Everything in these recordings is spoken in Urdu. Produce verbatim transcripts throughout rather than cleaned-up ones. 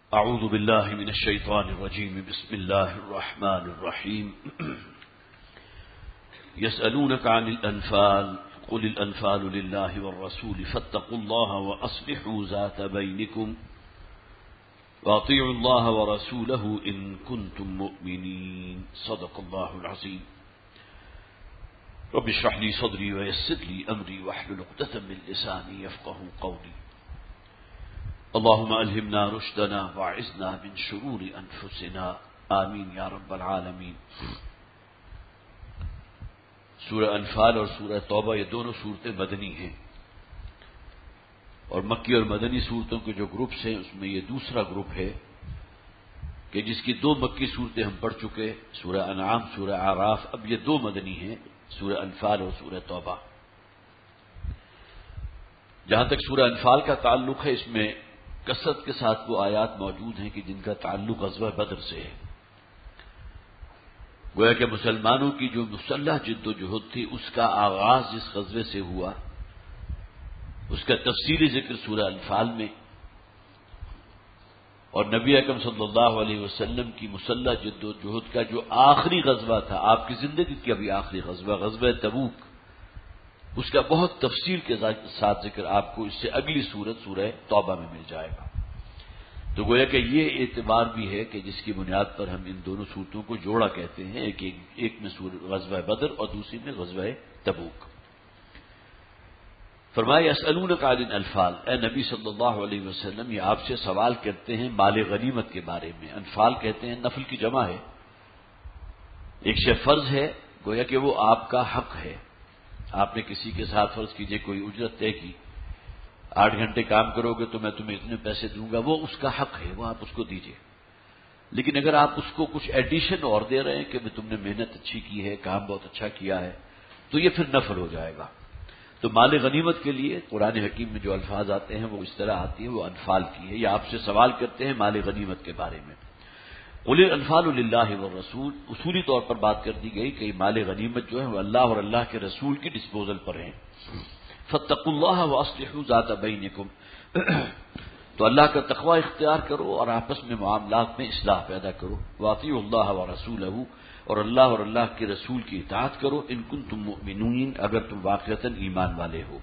اعوذ باللہ من الشیطان الرجیم بسم اللہ الرحمن الرحیم یسألونک عن الانفال قل الانفال للہ والرسول فاتقوا اللہ واصلحوا ذات بینکم واطیعوا اللہ ورسولہ ان کنتم مؤمنین صدق اللہ العظیم رب اشرح لی صدری ویسر لی امری واحلل عقدۃ من لسانی یفقهوا قولی اللهم الہمنا رشدنا واعذنا من شرور انفسنا آمین یا رب العالمین۔ سورہ انفال اور سورہ توبہ یہ دونوں صورتیں مدنی ہیں، اور مکی اور مدنی صورتوں کے جو گروپس ہیں اس میں یہ دوسرا گروپ ہے کہ جس کی دو مکی صورتیں ہم پڑھ چکے، سورہ انعام، سورہ اعراف، اب یہ دو مدنی ہیں، سورہ انفال اور سورہ توبہ۔ جہاں تک سورہ انفال کا تعلق ہے، اس میں کثرت کے ساتھ وہ آیات موجود ہیں کہ جن کا تعلق غزوہ بدر سے ہے۔ گویا کہ مسلمانوں کی جو مسلح جد و جہد تھی اس کا آغاز جس غزوے سے ہوا، اس کا تفصیلی ذکر سورہ انفال میں، اور نبی اکرم صلی اللہ علیہ وسلم کی مسلح جد و جہد کا جو آخری غزوہ تھا، آپ کی زندگی کا بھی آخری غزوہ، غزوہ تبوک، اس کا بہت تفصیل کے ساتھ ذکر آپ کو اس سے اگلی سورت سورہ توبہ میں مل جائے گا۔ تو گویا کہ یہ اعتبار بھی ہے کہ جس کی بنیاد پر ہم ان دونوں صورتوں کو جوڑا کہتے ہیں، ایک ایک, ایک میں غزوہ بدر اور دوسری میں غزوہ تبوک۔ فرمایا یسألونک عن الانفال، اے نبی صلی اللہ علیہ وسلم یہ آپ سے سوال کرتے ہیں مال غنیمت کے بارے میں۔ انفال کہتے ہیں نفل کی جمع ہے، ایک شے فرض ہے، گویا کہ وہ آپ کا حق ہے۔ آپ نے کسی کے ساتھ فرض کیجئے کوئی اجرت طے کی، آٹھ گھنٹے کام کرو گے تو میں تمہیں اتنے پیسے دوں گا، وہ اس کا حق ہے، وہ آپ اس کو دیجئے۔ لیکن اگر آپ اس کو کچھ ایڈیشن اور دے رہے ہیں کہ تم نے محنت اچھی کی ہے، کام بہت اچھا کیا ہے، تو یہ پھر نفل ہو جائے گا۔ تو مال غنیمت کے لیے قرآن حکیم میں جو الفاظ آتے ہیں وہ اس طرح آتی ہیں، وہ انفال کی ہے۔ یہ آپ سے سوال کرتے ہیں مال غنیمت کے بارے میں۔ قل الانفال للہ والرسول، اصولی طور پر بات کر دی گئی کہ مال غنیمت جو ہے وہ اللہ اور اللہ کے رسول کی ڈسپوزل پر ہیں۔ فاتقوا اللہ واصلحوا ذات بینکم، تو اللہ کا تقوی اختیار کرو اور آپس میں معاملات میں اصلاح پیدا کرو۔ واطیعوا اللہ ورسولہ، اور اللہ اور اللہ کے رسول کی اطاعت کرو، ان کنتم مؤمنین، اگر تم واقعتاً ایمان والے ہو۔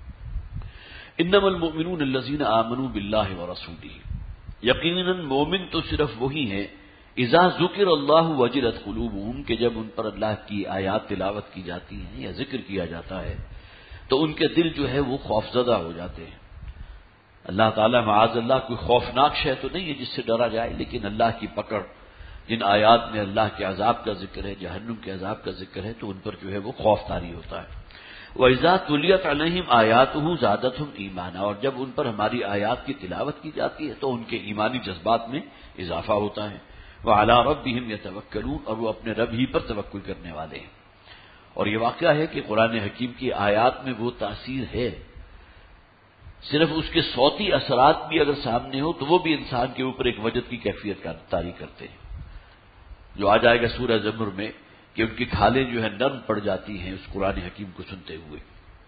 انما المؤمنون الذین آمنوا باللہ ورسولہ، یقیناً مومن تو صرف وہی ہیں اذا ذکر اللہ وجلت قلوبہم، کہ جب ان پر اللہ کی آیات تلاوت کی جاتی ہیں یا ذکر کیا جاتا ہے تو ان کے دل جو ہے وہ خوفزدہ ہو جاتے ہیں۔ اللہ تعالیٰ معاذ اللہ کوئی خوفناک شے تو نہیں ہے جس سے ڈرا جائے، لیکن اللہ کی پکڑ، جن آیات میں اللہ کے عذاب کا ذکر ہے، جہنم کے عذاب کا ذکر ہے، تو ان پر جو ہے وہ خوف طاری ہوتا ہے۔ وَإِذَا تُلِيَتْ عَلَيْهِمْ آيَاتُهُ زَادَتْهُمْ إِيمَانًا، اور جب ان پر ہماری آیات کی تلاوت کی جاتی ہے تو ان کے ایمانی جذبات میں اضافہ ہوتا ہے۔ وَعَلَىٰ رَبِّهِمْ يَتَوَكَّلُونَ، اور وہ اپنے رب ہی پر توکل کرنے والے ہیں۔ اور یہ واقعہ ہے کہ قرآن حکیم کی آیات میں وہ تاثیر ہے، صرف اس کے صوتی اثرات بھی اگر سامنے ہو تو وہ بھی انسان کے اوپر ایک وجد کی کیفیت کا طاری کرتے ہیں، جو آ جائے گا سورہ زمر میں کہ ان کی کھالیں جو ہے نرم پڑ جاتی ہیں اس قرآن حکیم کو سنتے ہوئے۔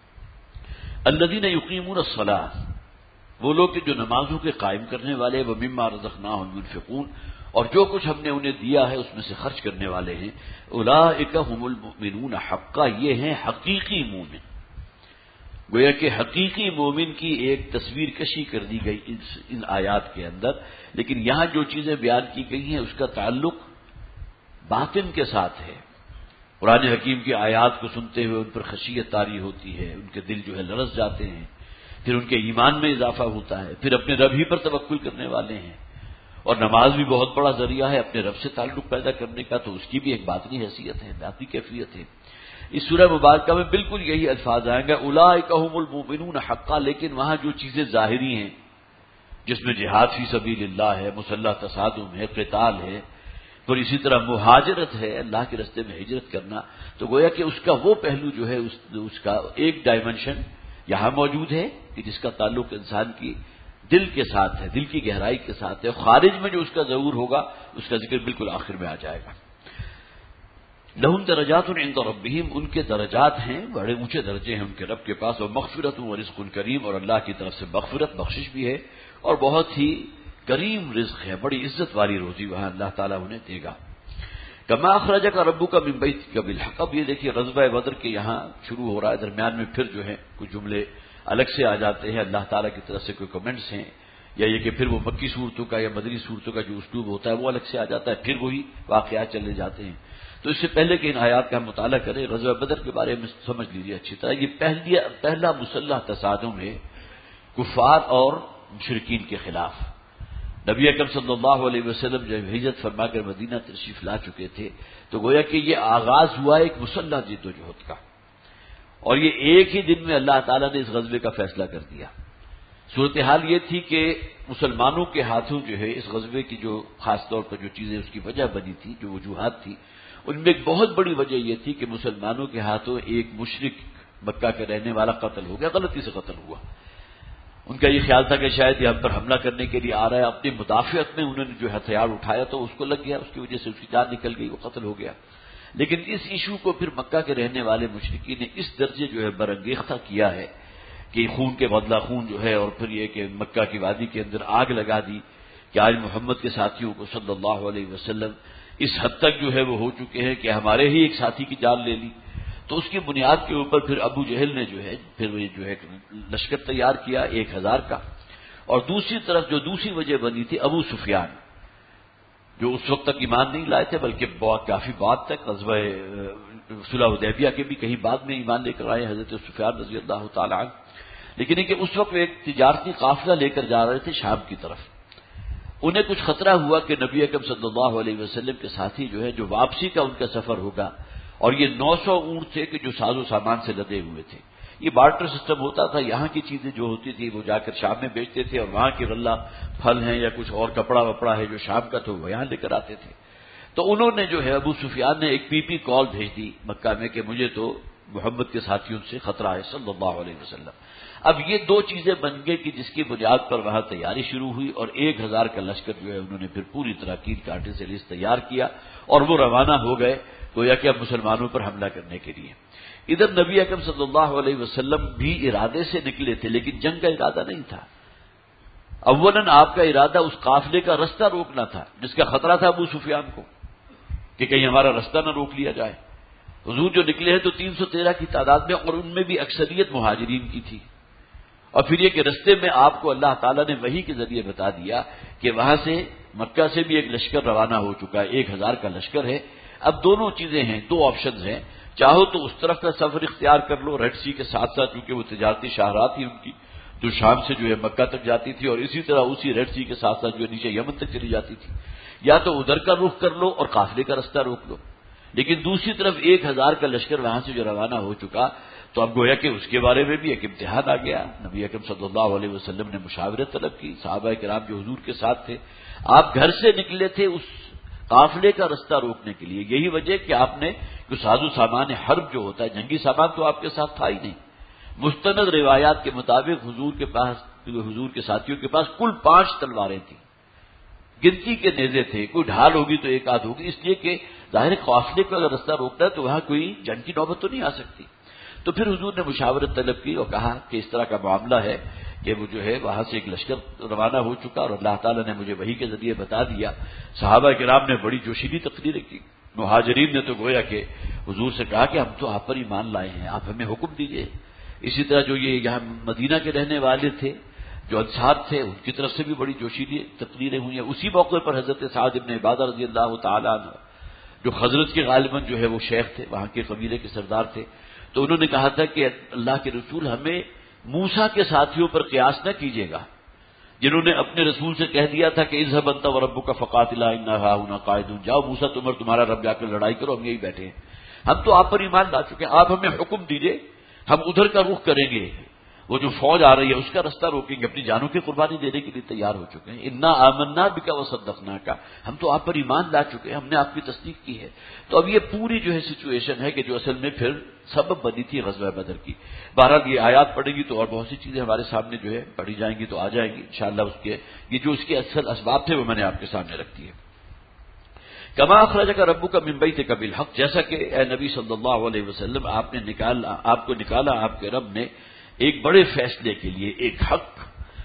الذین یقیمون الصلاۃ، وہ لوگ کہ جو نمازوں کے قائم کرنے والے، ومما رزقناہم ينفقون، اور جو کچھ ہم نے انہیں دیا ہے اس میں سے خرچ کرنے والے ہیں۔ اولئک هم المؤمنون حقا، یہ ہیں حقیقی مومن۔ گویا کہ حقیقی مومن کی ایک تصویر کشی کر دی گئی ان آیات کے اندر، لیکن یہاں جو چیزیں بیان کی گئی ہیں اس کا تعلق باطن کے ساتھ ہے۔ قرآن حکیم کی آیات کو سنتے ہوئے ان پر خشیت طاری ہوتی ہے، ان کے دل جو ہے لرز جاتے ہیں، پھر ان کے ایمان میں اضافہ ہوتا ہے، پھر اپنے رب ہی پر توکل کرنے والے ہیں۔ اور نماز بھی بہت بڑا ذریعہ ہے اپنے رب سے تعلق پیدا کرنے کا، تو اس کی بھی ایک باطنی حیثیت ہے، باطنی کیفیت ہے۔ اس سورہ مبارکہ میں بالکل یہی الفاظ آئیں گے، اولئک هم المؤمنون حقا، لیکن وہاں جو چیزیں ظاہری ہیں جس میں جہاد فی سبیل اللہ ہے، مسلح تصادم ہے، قتال ہے، اور اسی طرح مہاجرت ہے، اللہ کے راستے میں ہجرت کرنا، تو گویا کہ اس کا وہ پہلو جو ہے اس, اس کا ایک ڈائمنشن یہاں موجود ہے کہ جس کا تعلق انسان کی دل کے ساتھ ہے، دل کی گہرائی کے ساتھ ہے۔ خارج میں جو اس کا ظہور ہوگا اس کا ذکر بالکل آخر میں آ جائے گا۔ لہم درجات عند ربہم، ان کے درجات ہیں، بڑے اونچے درجے ہیں ان کے رب کے پاس، اور مغفرت و رزق کریم، اور اللہ کی طرف سے مغفرت، بخشش بھی ہے، اور بہت ہی کریم رزق ہے، بڑی عزت والی روزی وہاں اللہ تعالیٰ انہیں دے گا. کما اخرجک ربک من بیتک بالحق. اب یہ دیکھیے غزوہ بدر کے یہاں شروع ہو رہا ہے، درمیان میں پھر جو ہے کچھ جملے الگ سے آ جاتے ہیں، اللہ تعالیٰ کی طرف سے کوئی کمنٹس ہیں، یا یہ کہ پھر وہ مکی صورتوں کا یا مدنی صورتوں کا جو اسلوب ہوتا ہے وہ الگ سے آ جاتا ہے، پھر وہی واقعات چلے جاتے ہیں. تو اس سے پہلے کہ ان آیات کا ہم مطالعہ کریں، غزوہ بدر کے بارے میں سمجھ لیجیے اچھی طرح. یہ پہلی پہلا مسلح تصادم ہے کفار اور مشرکین کے خلاف. نبی اکرم صلی اللہ علیہ وسلم جب ہجرت فرما کر مدینہ تشریف لا چکے تھے تو گویا کہ یہ آغاز ہوا ایک مسلح جد و جہد کا، اور یہ ایک ہی دن میں اللہ تعالیٰ نے اس غزوے کا فیصلہ کر دیا. صورتحال یہ تھی کہ مسلمانوں کے ہاتھوں جو ہے اس غزوے کی جو خاص طور پر جو چیزیں اس کی وجہ بنی تھی، جو وجوہات تھی، ان میں ایک بہت بڑی وجہ یہ تھی کہ مسلمانوں کے ہاتھوں ایک مشرک مکہ کے رہنے والا قتل ہو گیا، غلطی سے قتل ہوا. ان کا یہ خیال تھا کہ شاید یہ ہم پر حملہ کرنے کے لیے آ رہا ہے، اپنی مدافعت میں انہوں نے جو ہتھیار اٹھایا تو اس کو لگ گیا، اس کی وجہ سے اس کی جان نکل گئی، وہ قتل ہو گیا. لیکن اس ایشو کو پھر مکہ کے رہنے والے مشرکین نے اس درجے جو ہے برانگیختہ کیا ہے کہ خون کے بدلہ خون جو ہے، اور پھر یہ کہ مکہ کی وادی کے اندر آگ لگا دی کہ آج محمد کے ساتھیوں کو صلی اللہ علیہ وسلم اس حد تک جو ہے وہ ہو چکے ہیں کہ ہمارے ہی ایک ساتھی کی جان لے لی. تو اس کی بنیاد کے اوپر پھر ابو جہل نے جو ہے پھر وہ جو ہے لشکر تیار کیا ایک ہزار کا. اور دوسری طرف جو دوسری وجہ بنی تھی ابو سفیان، جو اس وقت تک ایمان نہیں لائے تھے بلکہ کافی بعد تک غزوہ صلح حدیبیہ کے بھی کہیں بعد میں ایمان لے کر آئے حضرت سفیان رضی اللہ تعالی عنہ. لیکن یہ کہ اس وقت ایک تجارتی قافلہ لے کر جا رہے تھے شام کی طرف. انہیں کچھ خطرہ ہوا کہ نبی اکرم صلی اللہ علیہ وسلم کے ساتھی جو ہے جو واپسی کا ان کا سفر ہوگا، اور یہ نو سو اونٹ تھے کہ جو ساز و سامان سے لدے ہوئے تھے. یہ بارٹر سسٹم ہوتا تھا، یہاں کی چیزیں جو ہوتی تھی وہ جا کر شام میں بیچتے تھے، اور وہاں کی غلہ پھل ہیں یا کچھ اور کپڑا وپڑا ہے جو شام کا تو وہ یہاں لے کر آتے تھے. تو انہوں نے جو ہے ابو سفیان نے ایک پی پی کال بھیج دی مکہ میں کہ مجھے تو محمد کے ساتھیوں سے خطرہ ہے صلی اللہ علیہ وسلم. اب یہ دو چیزیں بن گئی کہ جس کی بنیاد پر وہاں تیاری شروع ہوئی، اور ایک ہزار کا لشکر جو ہے انہوں نے پھر پوری طرح کیل کانٹے سے لیس تیار کیا اور وہ روانہ ہو گئے گویا کہ اب مسلمانوں پر حملہ کرنے کے لیے. ادھر نبی اکرم صلی اللہ علیہ وسلم بھی ارادے سے نکلے تھے لیکن جنگ کا ارادہ نہیں تھا. اولاً آپ کا ارادہ اس قافلے کا رستہ روکنا تھا جس کا خطرہ تھا ابو سفیان کو کہ کہیں ہمارا رستہ نہ روک لیا جائے. حضور جو نکلے ہیں تو تین سو تیرہ کی تعداد میں، اور ان میں بھی اکثریت مہاجرین کی تھی. اور پھر یہ کہ رستے میں آپ کو اللہ تعالیٰ نے وحی کے ذریعے بتا دیا کہ وہاں سے مکہ سے بھی ایک لشکر روانہ ہو چکا ہے، ایک ہزار کا لشکر ہے. اب دونوں چیزیں ہیں، دو آپشنز ہیں، چاہو تو اس طرف کا سفر اختیار کر لو ریڈ سی کے ساتھ ساتھ، کیونکہ وہ تجارتی شاہراہ تھی ان کی جو شام سے جو ہے مکہ تک جاتی تھی، اور اسی طرح اسی ریڈ سی کے ساتھ ساتھ جو نیچے یمن تک چلی جاتی تھی. یا تو ادھر کا رخ کر لو اور قافلے کا رستہ روک لو. لیکن دوسری طرف ایک ہزار کا لشکر وہاں سے جو روانہ ہو چکا تو اب گویا کہ اس کے بارے میں بھی ایک امتحان آ گیا. نبی اکرم صلی اللہ علیہ وسلم نے مشاورت طلب کی، صحابہ کرام جو حضور کے ساتھ تھے، آپ گھر سے نکلے تھے اس قافلے کا رستہ روکنے کے لیے. یہی وجہ کہ آپ نے جو ساز و سامان حرب جو ہوتا ہے، جنگی سامان تو آپ کے ساتھ تھا ہی نہیں. مستند روایات کے مطابق حضور کے پاس حضور کے ساتھیوں کے پاس کل پانچ تلواریں تھیں، گنتی کے نیزے تھے. کوئی ڈھال ہوگی تو ایک آدھ ہوگی، اس لیے کہ ظاہر قافلے کو اگر رستہ روکنا ہے تو وہاں کوئی جنگ کی نوبت تو نہیں آ سکتی. تو پھر حضور نے مشاورت طلب کی اور کہا کہ اس طرح کا معاملہ ہے کہ وہ جو ہے وہاں سے ایک لشکر روانہ ہو چکا، اور اللہ تعالیٰ نے مجھے وحی کے ذریعے بتا دیا. صحابہ کرام نے بڑی جوشیلی تقریریں کی. مہاجرین نے تو گویا کہ حضور سے کہا کہ ہم تو آپ پر ایمان لائے ہیں، آپ ہمیں حکم دیجئے. اسی طرح جو یہ یہاں مدینہ کے رہنے والے تھے، جو انصار تھے، ان کی طرف سے بھی بڑی جوشیلی تقریریں ہوئی ہیں. اسی موقع پر حضرت سعد بن عبادہ رضی اللہ تعالیٰ عنہ جو خزرج کے غالباً جو ہے وہ شیخ تھے، وہاں کے قبیلے کے سردار تھے، تو انہوں نے کہا تھا کہ اللہ کے رسول ہمیں موسیٰ کے ساتھیوں پر قیاس نہ کیجیے گا جنہوں نے اپنے رسول سے کہہ دیا تھا کہ اذهب انت وربك فقاتلا انا هاهنا قاعدون، جاؤ موسیٰ تم اور تمہارا رب جا کر لڑائی کرو، ہم یہی بیٹھے ہیں. ہم تو آپ پر ایمان لا چکے ہیں، آپ ہمیں حکم دیجئے، ہم ادھر کا رخ کریں گے، وہ جو فوج آ رہی ہے اس کا رستہ روکیں گے، اپنی جانوں کی قربانی دینے کے لیے تیار ہو چکے ہیں. انا آمنا بک وصدقناک، ہم تو آپ پر ایمان لا چکے ہیں، ہم نے آپ کی تصدیق کی ہے. تو اب یہ پوری جو ہے سچویشن ہے کہ جو اصل میں پھر سبب بنی تھی غزوہ بدر کی. بہرحال یہ آیات پڑھیں گی تو اور بہت سی چیزیں ہمارے سامنے جو ہے پڑھی جائیں گی تو آ جائیں گی انشاءاللہ. اس کے یہ جو اس کے اصل اسباب تھے وہ میں نے آپ کے سامنے رکھ دیے. کما اخرجک ربک من بیتک بالحق، جیسا کہ اے نبی صلی اللہ علیہ وسلم آپ نے نکالا آپ کو نکالا آپ کے رب نے ایک بڑے فیصلے کے لیے، ایک حق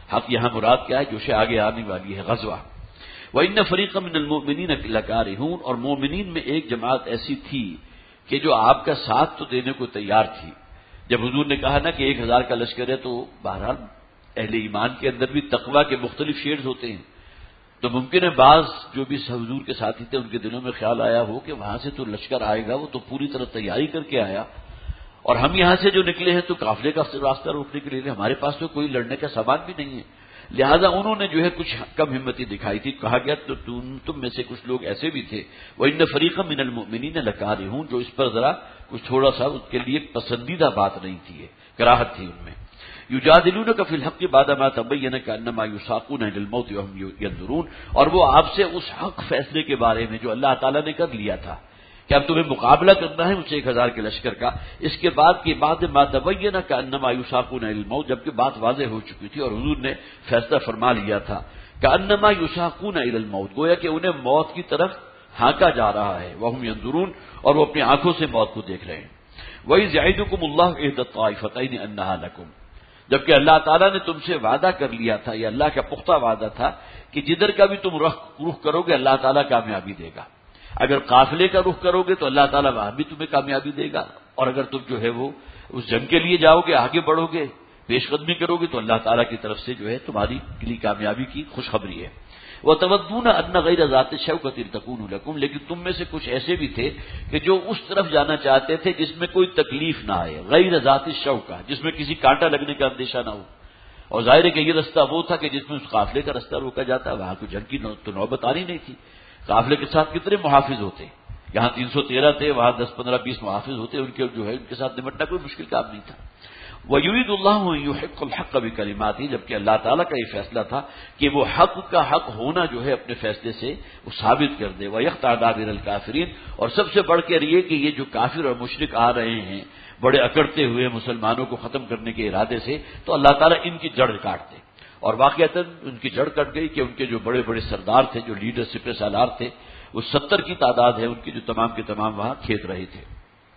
حق یہاں مراد کیا ہے؟ جو شے آگے آنے والی ہے، غزوہ۔ وَإِنَّ فَرِيقًا مِّنَ الْمُؤْمِنِينَ لَكَارِهُونَ، اور مومنین میں ایک جماعت ایسی تھی کہ جو آپ کا ساتھ تو دینے کو تیار تھی۔ جب حضور نے کہا نا کہ ایک ہزار کا لشکر ہے، تو بہرحال اہل ایمان کے اندر بھی تقویٰ کے مختلف شیڈز ہوتے ہیں، تو ممکن ہے بعض جو بھی حضور کے ساتھی تھے ان کے دلوں میں خیال آیا ہو کہ وہاں سے تو لشکر آئے گا، وہ تو پوری طرح تیاری کر کے آیا، اور ہم یہاں سے جو نکلے ہیں تو قافلے کا راستہ روکنے کے لیے، ہمارے پاس تو کوئی لڑنے کا سامان بھی نہیں ہے۔ لہذا انہوں نے جو ہے کچھ کم ہمتی دکھائی تھی۔ کہا گیا تو تم تم میں سے کچھ لوگ ایسے بھی تھے، وَإِنَّ فَرِيقًا مِّنَ الْمُؤْمِنِينَ لَكَارِهُونَ، جو اس پر ذرا کچھ تھوڑا سا اس کے لیے پسندیدہ بات نہیں تھی، کراہت تھی ان میں۔ یجادلونک فی الحق بعد ما تبین کانما یساقون الی الموت وهم ینظرون، اور وہ آپ سے اس حق فیصلے کے بارے میں جو اللہ تعالیٰ نے کر لیا تھا کہ اب تمہیں مقابلہ کرنا ہے مجھ سے ایک ہزار کے لشکر کا، اس کے بعد کے بعد ما تبین کانما یساقون الی الموت، جبکہ بات واضح ہو چکی تھی اور حضور نے فیصلہ فرما لیا تھا، کانما یساقون الی الموت، گویا کہ انہیں موت کی طرف ہانکا جا رہا ہے، وهم ینظرون، اور وہ اپنی آنکھوں سے موت کو دیکھ رہے ہیں۔ وَإِذْ يَعِدُكُمُ اللَّهُ إِحْدَى الطَّائِفَتَيْنِ أَنَّهَا لَكُمْ، جبکہ اللہ تعالیٰ نے تم سے وعدہ کر لیا تھا، یہ اللہ کا پختہ وعدہ تھا کہ جدھر کا بھی تم رخ رخ کرو گے اللہ تعالیٰ کامیابی دے گا۔ اگر قافلے کا رخ کرو گے تو اللہ تعالیٰ وہاں بھی تمہیں کامیابی دے گا، اور اگر تم جو ہے وہ اس جنگ کے لیے جاؤ گے، آگے بڑھو گے، پیش قدمی کرو گے، تو اللہ تعالیٰ کی طرف سے جو ہے تمہاری لیے کامیابی کی خوشخبری ہے۔ وَتَوَدُّونَ أَنَّ غَيْرَ ذَاتِ الشَّوْكَةِ تَكُونُ لَكُمْ، لیکن تم میں سے کچھ ایسے بھی تھے کہ جو اس طرف جانا چاہتے تھے جس میں کوئی تکلیف نہ آئے، غیر ذات الشوکہ، جس میں کسی کانٹا لگنے کا اندیشہ نہ ہو، اور ظاہر ہے کہ یہ رستہ وہ تھا کہ جس میں اس قافلے کا رستہ روکا جاتا، وہاں کوئی جنگ کی تو نوبت آنی نہیں تھی۔ قافلے کے ساتھ کتنے محافظ ہوتے، یہاں تین سو تیرہ تھے، وہاں دس پندرہ بیس محافظ ہوتے، ان کے جو ہے ان کے ساتھ نمٹنا کوئی مشکل کام نہیں تھا۔ وَيُرِيدُ اللَّهُ أَن يُحِقَّ الْحَقَّ بِكَلِمَاتِهِ، جبکہ اللہ تعالیٰ کا یہ فیصلہ تھا کہ وہ حق کا حق ہونا جو ہے اپنے فیصلے سے وہ ثابت کر دے، وَيَقْطَعَ دَابِرَ الْكَافِرِينَ، اور سب سے بڑھ کر یہ کہ یہ جو کافر اور مشرک آ رہے ہیں بڑے اکڑتے ہوئے مسلمانوں کو ختم کرنے کے ارادے سے، تو اللہ تعالیٰ ان کی جڑ کاٹ دے۔ اور واقعتاً ان کی جڑ کٹ گئی کہ ان کے جو بڑے بڑے سردار تھے، جو لیڈر سپہ سالار تھے، وہ ستر کی تعداد ہے ان کی، جو تمام کے تمام وہاں کھیت رہے تھے۔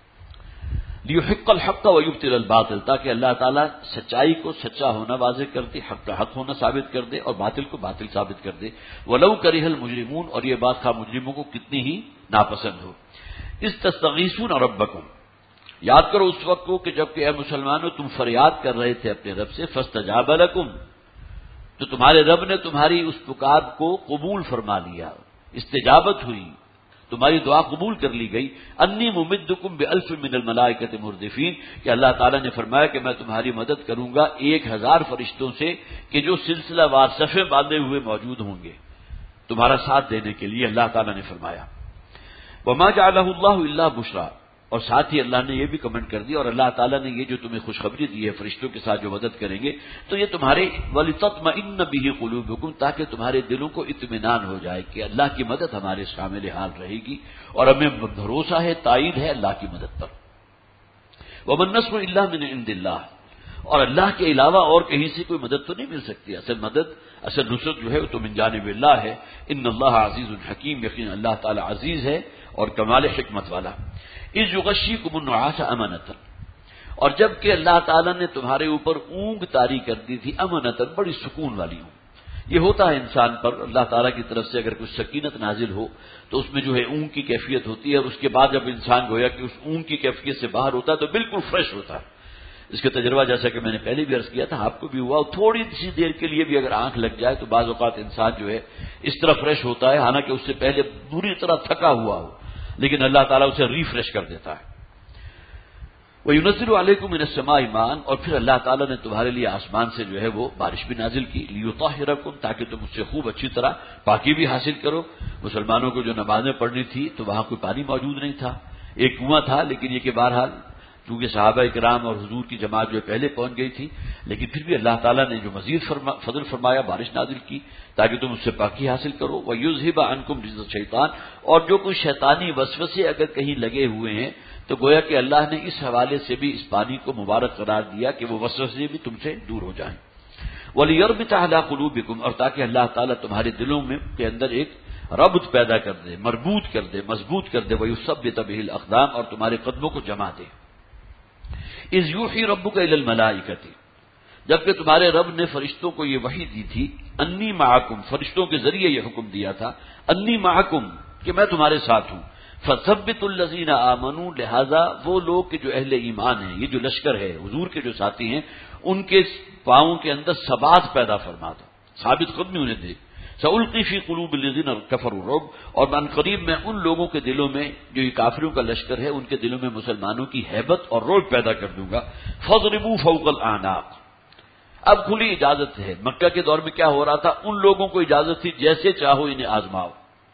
لیحق الحق ویبطل الباطل، تاکہ اللہ تعالیٰ سچائی کو سچا ہونا واضح کر دے، حق کا حق ہونا ثابت کر دے، اور باطل کو باطل ثابت کر دے۔ ولو کرہ المجرمون، اور یہ بات خواہ مجرموں کو کتنی ہی ناپسند ہو۔ اذ تستغیثون ربکم، یاد کرو اس وقت کو کہ جب کہ اے مسلمانوں تم فریاد کر رہے تھے اپنے رب سے، فاستجاب لکم، تو تمہارے رب نے تمہاری اس پکار کو قبول فرما لیا، استجابت ہوئی، تمہاری دعا قبول کر لی گئی۔ انی ممدکم بالف من الملائکۃ مردفین، کہ اللہ تعالیٰ نے فرمایا کہ میں تمہاری مدد کروں گا ایک ہزار فرشتوں سے کہ جو سلسلہ وار صفے باندھے ہوئے موجود ہوں گے تمہارا ساتھ دینے کے لیے، اللہ تعالیٰ نے فرمایا۔ وما جعلہ اللہ الا بشرا، اور ساتھ ہی اللہ نے یہ بھی کمنٹ کر دیا، اور اللہ تعالیٰ نے یہ جو تمہیں خوشخبری دی ہے فرشتوں کے ساتھ جو مدد کریں گے، تو یہ تمہارے وَلِتَطْمَئِنَّ بِهِ قُلُوبُكُمْ، تاکہ تمہارے دلوں کو اطمینان ہو جائے کہ اللہ کی مدد ہمارے شامل حال رہے گی، اور ہمیں بھروسہ ہے، تائید ہے اللہ کی مدد پر۔ وَمَا النَّصْرُ إِلَّا مِنْ عِنْدِ اللَّهِ، اور اللہ کے علاوہ اور کہیں سے کوئی مدد تو نہیں مل سکتی، اصل مدد اصل نصرت جو ہے وہ تو من جانب اللہ ہے۔ ان اللہ عزیز الحکیم، یقین اللہ تعالی عزیز ہے اور کمال حکمت والا۔ اذ یغشیکم النعاس امنۃ، اور جب کہ اللہ تعالیٰ نے تمہارے اوپر اونگ طاری کر دی تھی، امنۃ بڑی سکون والی اونگ۔ یہ ہوتا ہے انسان پر، اللہ تعالیٰ کی طرف سے اگر کچھ سکینت نازل ہو تو اس میں جو ہے اونگ کی کیفیت ہوتی ہے، اور اس کے بعد جب انسان گویا کہ اس اونگ کی کیفیت سے باہر ہوتا ہے تو بالکل فریش ہوتا ہے۔ اس کا تجربہ جیسا کہ میں نے پہلے بھی عرض کیا تھا، آپ کو بھی ہوا، اور تھوڑی سی دیر کے لیے بھی اگر آنکھ لگ جائے تو بعض اوقات انسان جو ہے اس طرح فریش ہوتا ہے، حالانکہ اس سے پہلے بری طرح تھکا ہوا ہو، لیکن اللہ تعالیٰ اسے ریفریش کر دیتا ہے۔ وَيُنَزِّلُ عَلَيْكُم مِّنَ السَّمَاءِ مَاءً، اور پھر اللہ تعالیٰ نے تمہارے لیے آسمان سے جو ہے وہ بارش بھی نازل کی، لِيُطَهِّرَكُم، تاکہ تم اس سے خوب اچھی طرح پاکی بھی حاصل کرو۔ مسلمانوں کو جو نمازیں پڑھنی تھی تو وہاں کوئی پانی موجود نہیں تھا، ایک کنواں تھا، لیکن یہ کہ بہرحال چونکہ صحابہ کرام اور حضور کی جماعت جو پہلے پہنچ گئی تھی، لیکن پھر بھی اللہ تعالیٰ نے جو مزید فرما فضل فرمایا، بارش نازل کی تاکہ تم اس سے پاکی حاصل کرو۔ وَيُذْهِبَ عَنْكُمْ رِجْزَ الشَّيْطَانِ، اور جو کوئی شیطانی وسوسے اگر کہیں لگے ہوئے ہیں تو گویا کہ اللہ نے اس حوالے سے بھی اس پانی کو مبارک قرار دیا کہ وہ وسوسے بھی تم سے دور ہو جائیں۔ وَلِيَرْبِطَ عَلَىٰ قُلُوبِكُمْ، اور تاکہ اللہ تعالیٰ تمہارے دلوں میں کے اندر ایک ربط پیدا کر دے، مربوط کر دے، مضبوط کر دے، وَيُثَبِّتَ بِهِ الْأَقْدَامَ، اور تمہارے قدموں کو جما دے۔ اِذْ يُوحِي رَبُّكَ إِلَى الْمَلَائِكَةِ، جبکہ تمہارے رب نے فرشتوں کو یہ وحی دی تھی، انی معکم، فرشتوں کے ذریعے یہ حکم دیا تھا، انی معکم، کہ میں تمہارے ساتھ ہوں، فثبتوا الذین آمنوا، لہذا وہ لوگ کہ جو اہل ایمان ہیں، یہ جو لشکر ہے حضور کے جو ساتھی ہیں، ان کے پاؤں کے اندر ثبات پیدا فرما دو، ثابت قدمی انہیں دے، سألقی فی قلوب الذین کفروا الرعب، اور من قریب میں ان لوگوں کے دلوں میں جو یہ کافروں کا لشکر ہے ان کے دلوں میں مسلمانوں کی ہیبت اور رعب پیدا کر دوں گا، فاضربوا فوق الاعناق۔ اب کھلی اجازت ہے، مکہ کے دور میں کیا ہو رہا تھا، ان لوگوں کو اجازت تھی جیسے چاہو انہیں آزماؤ،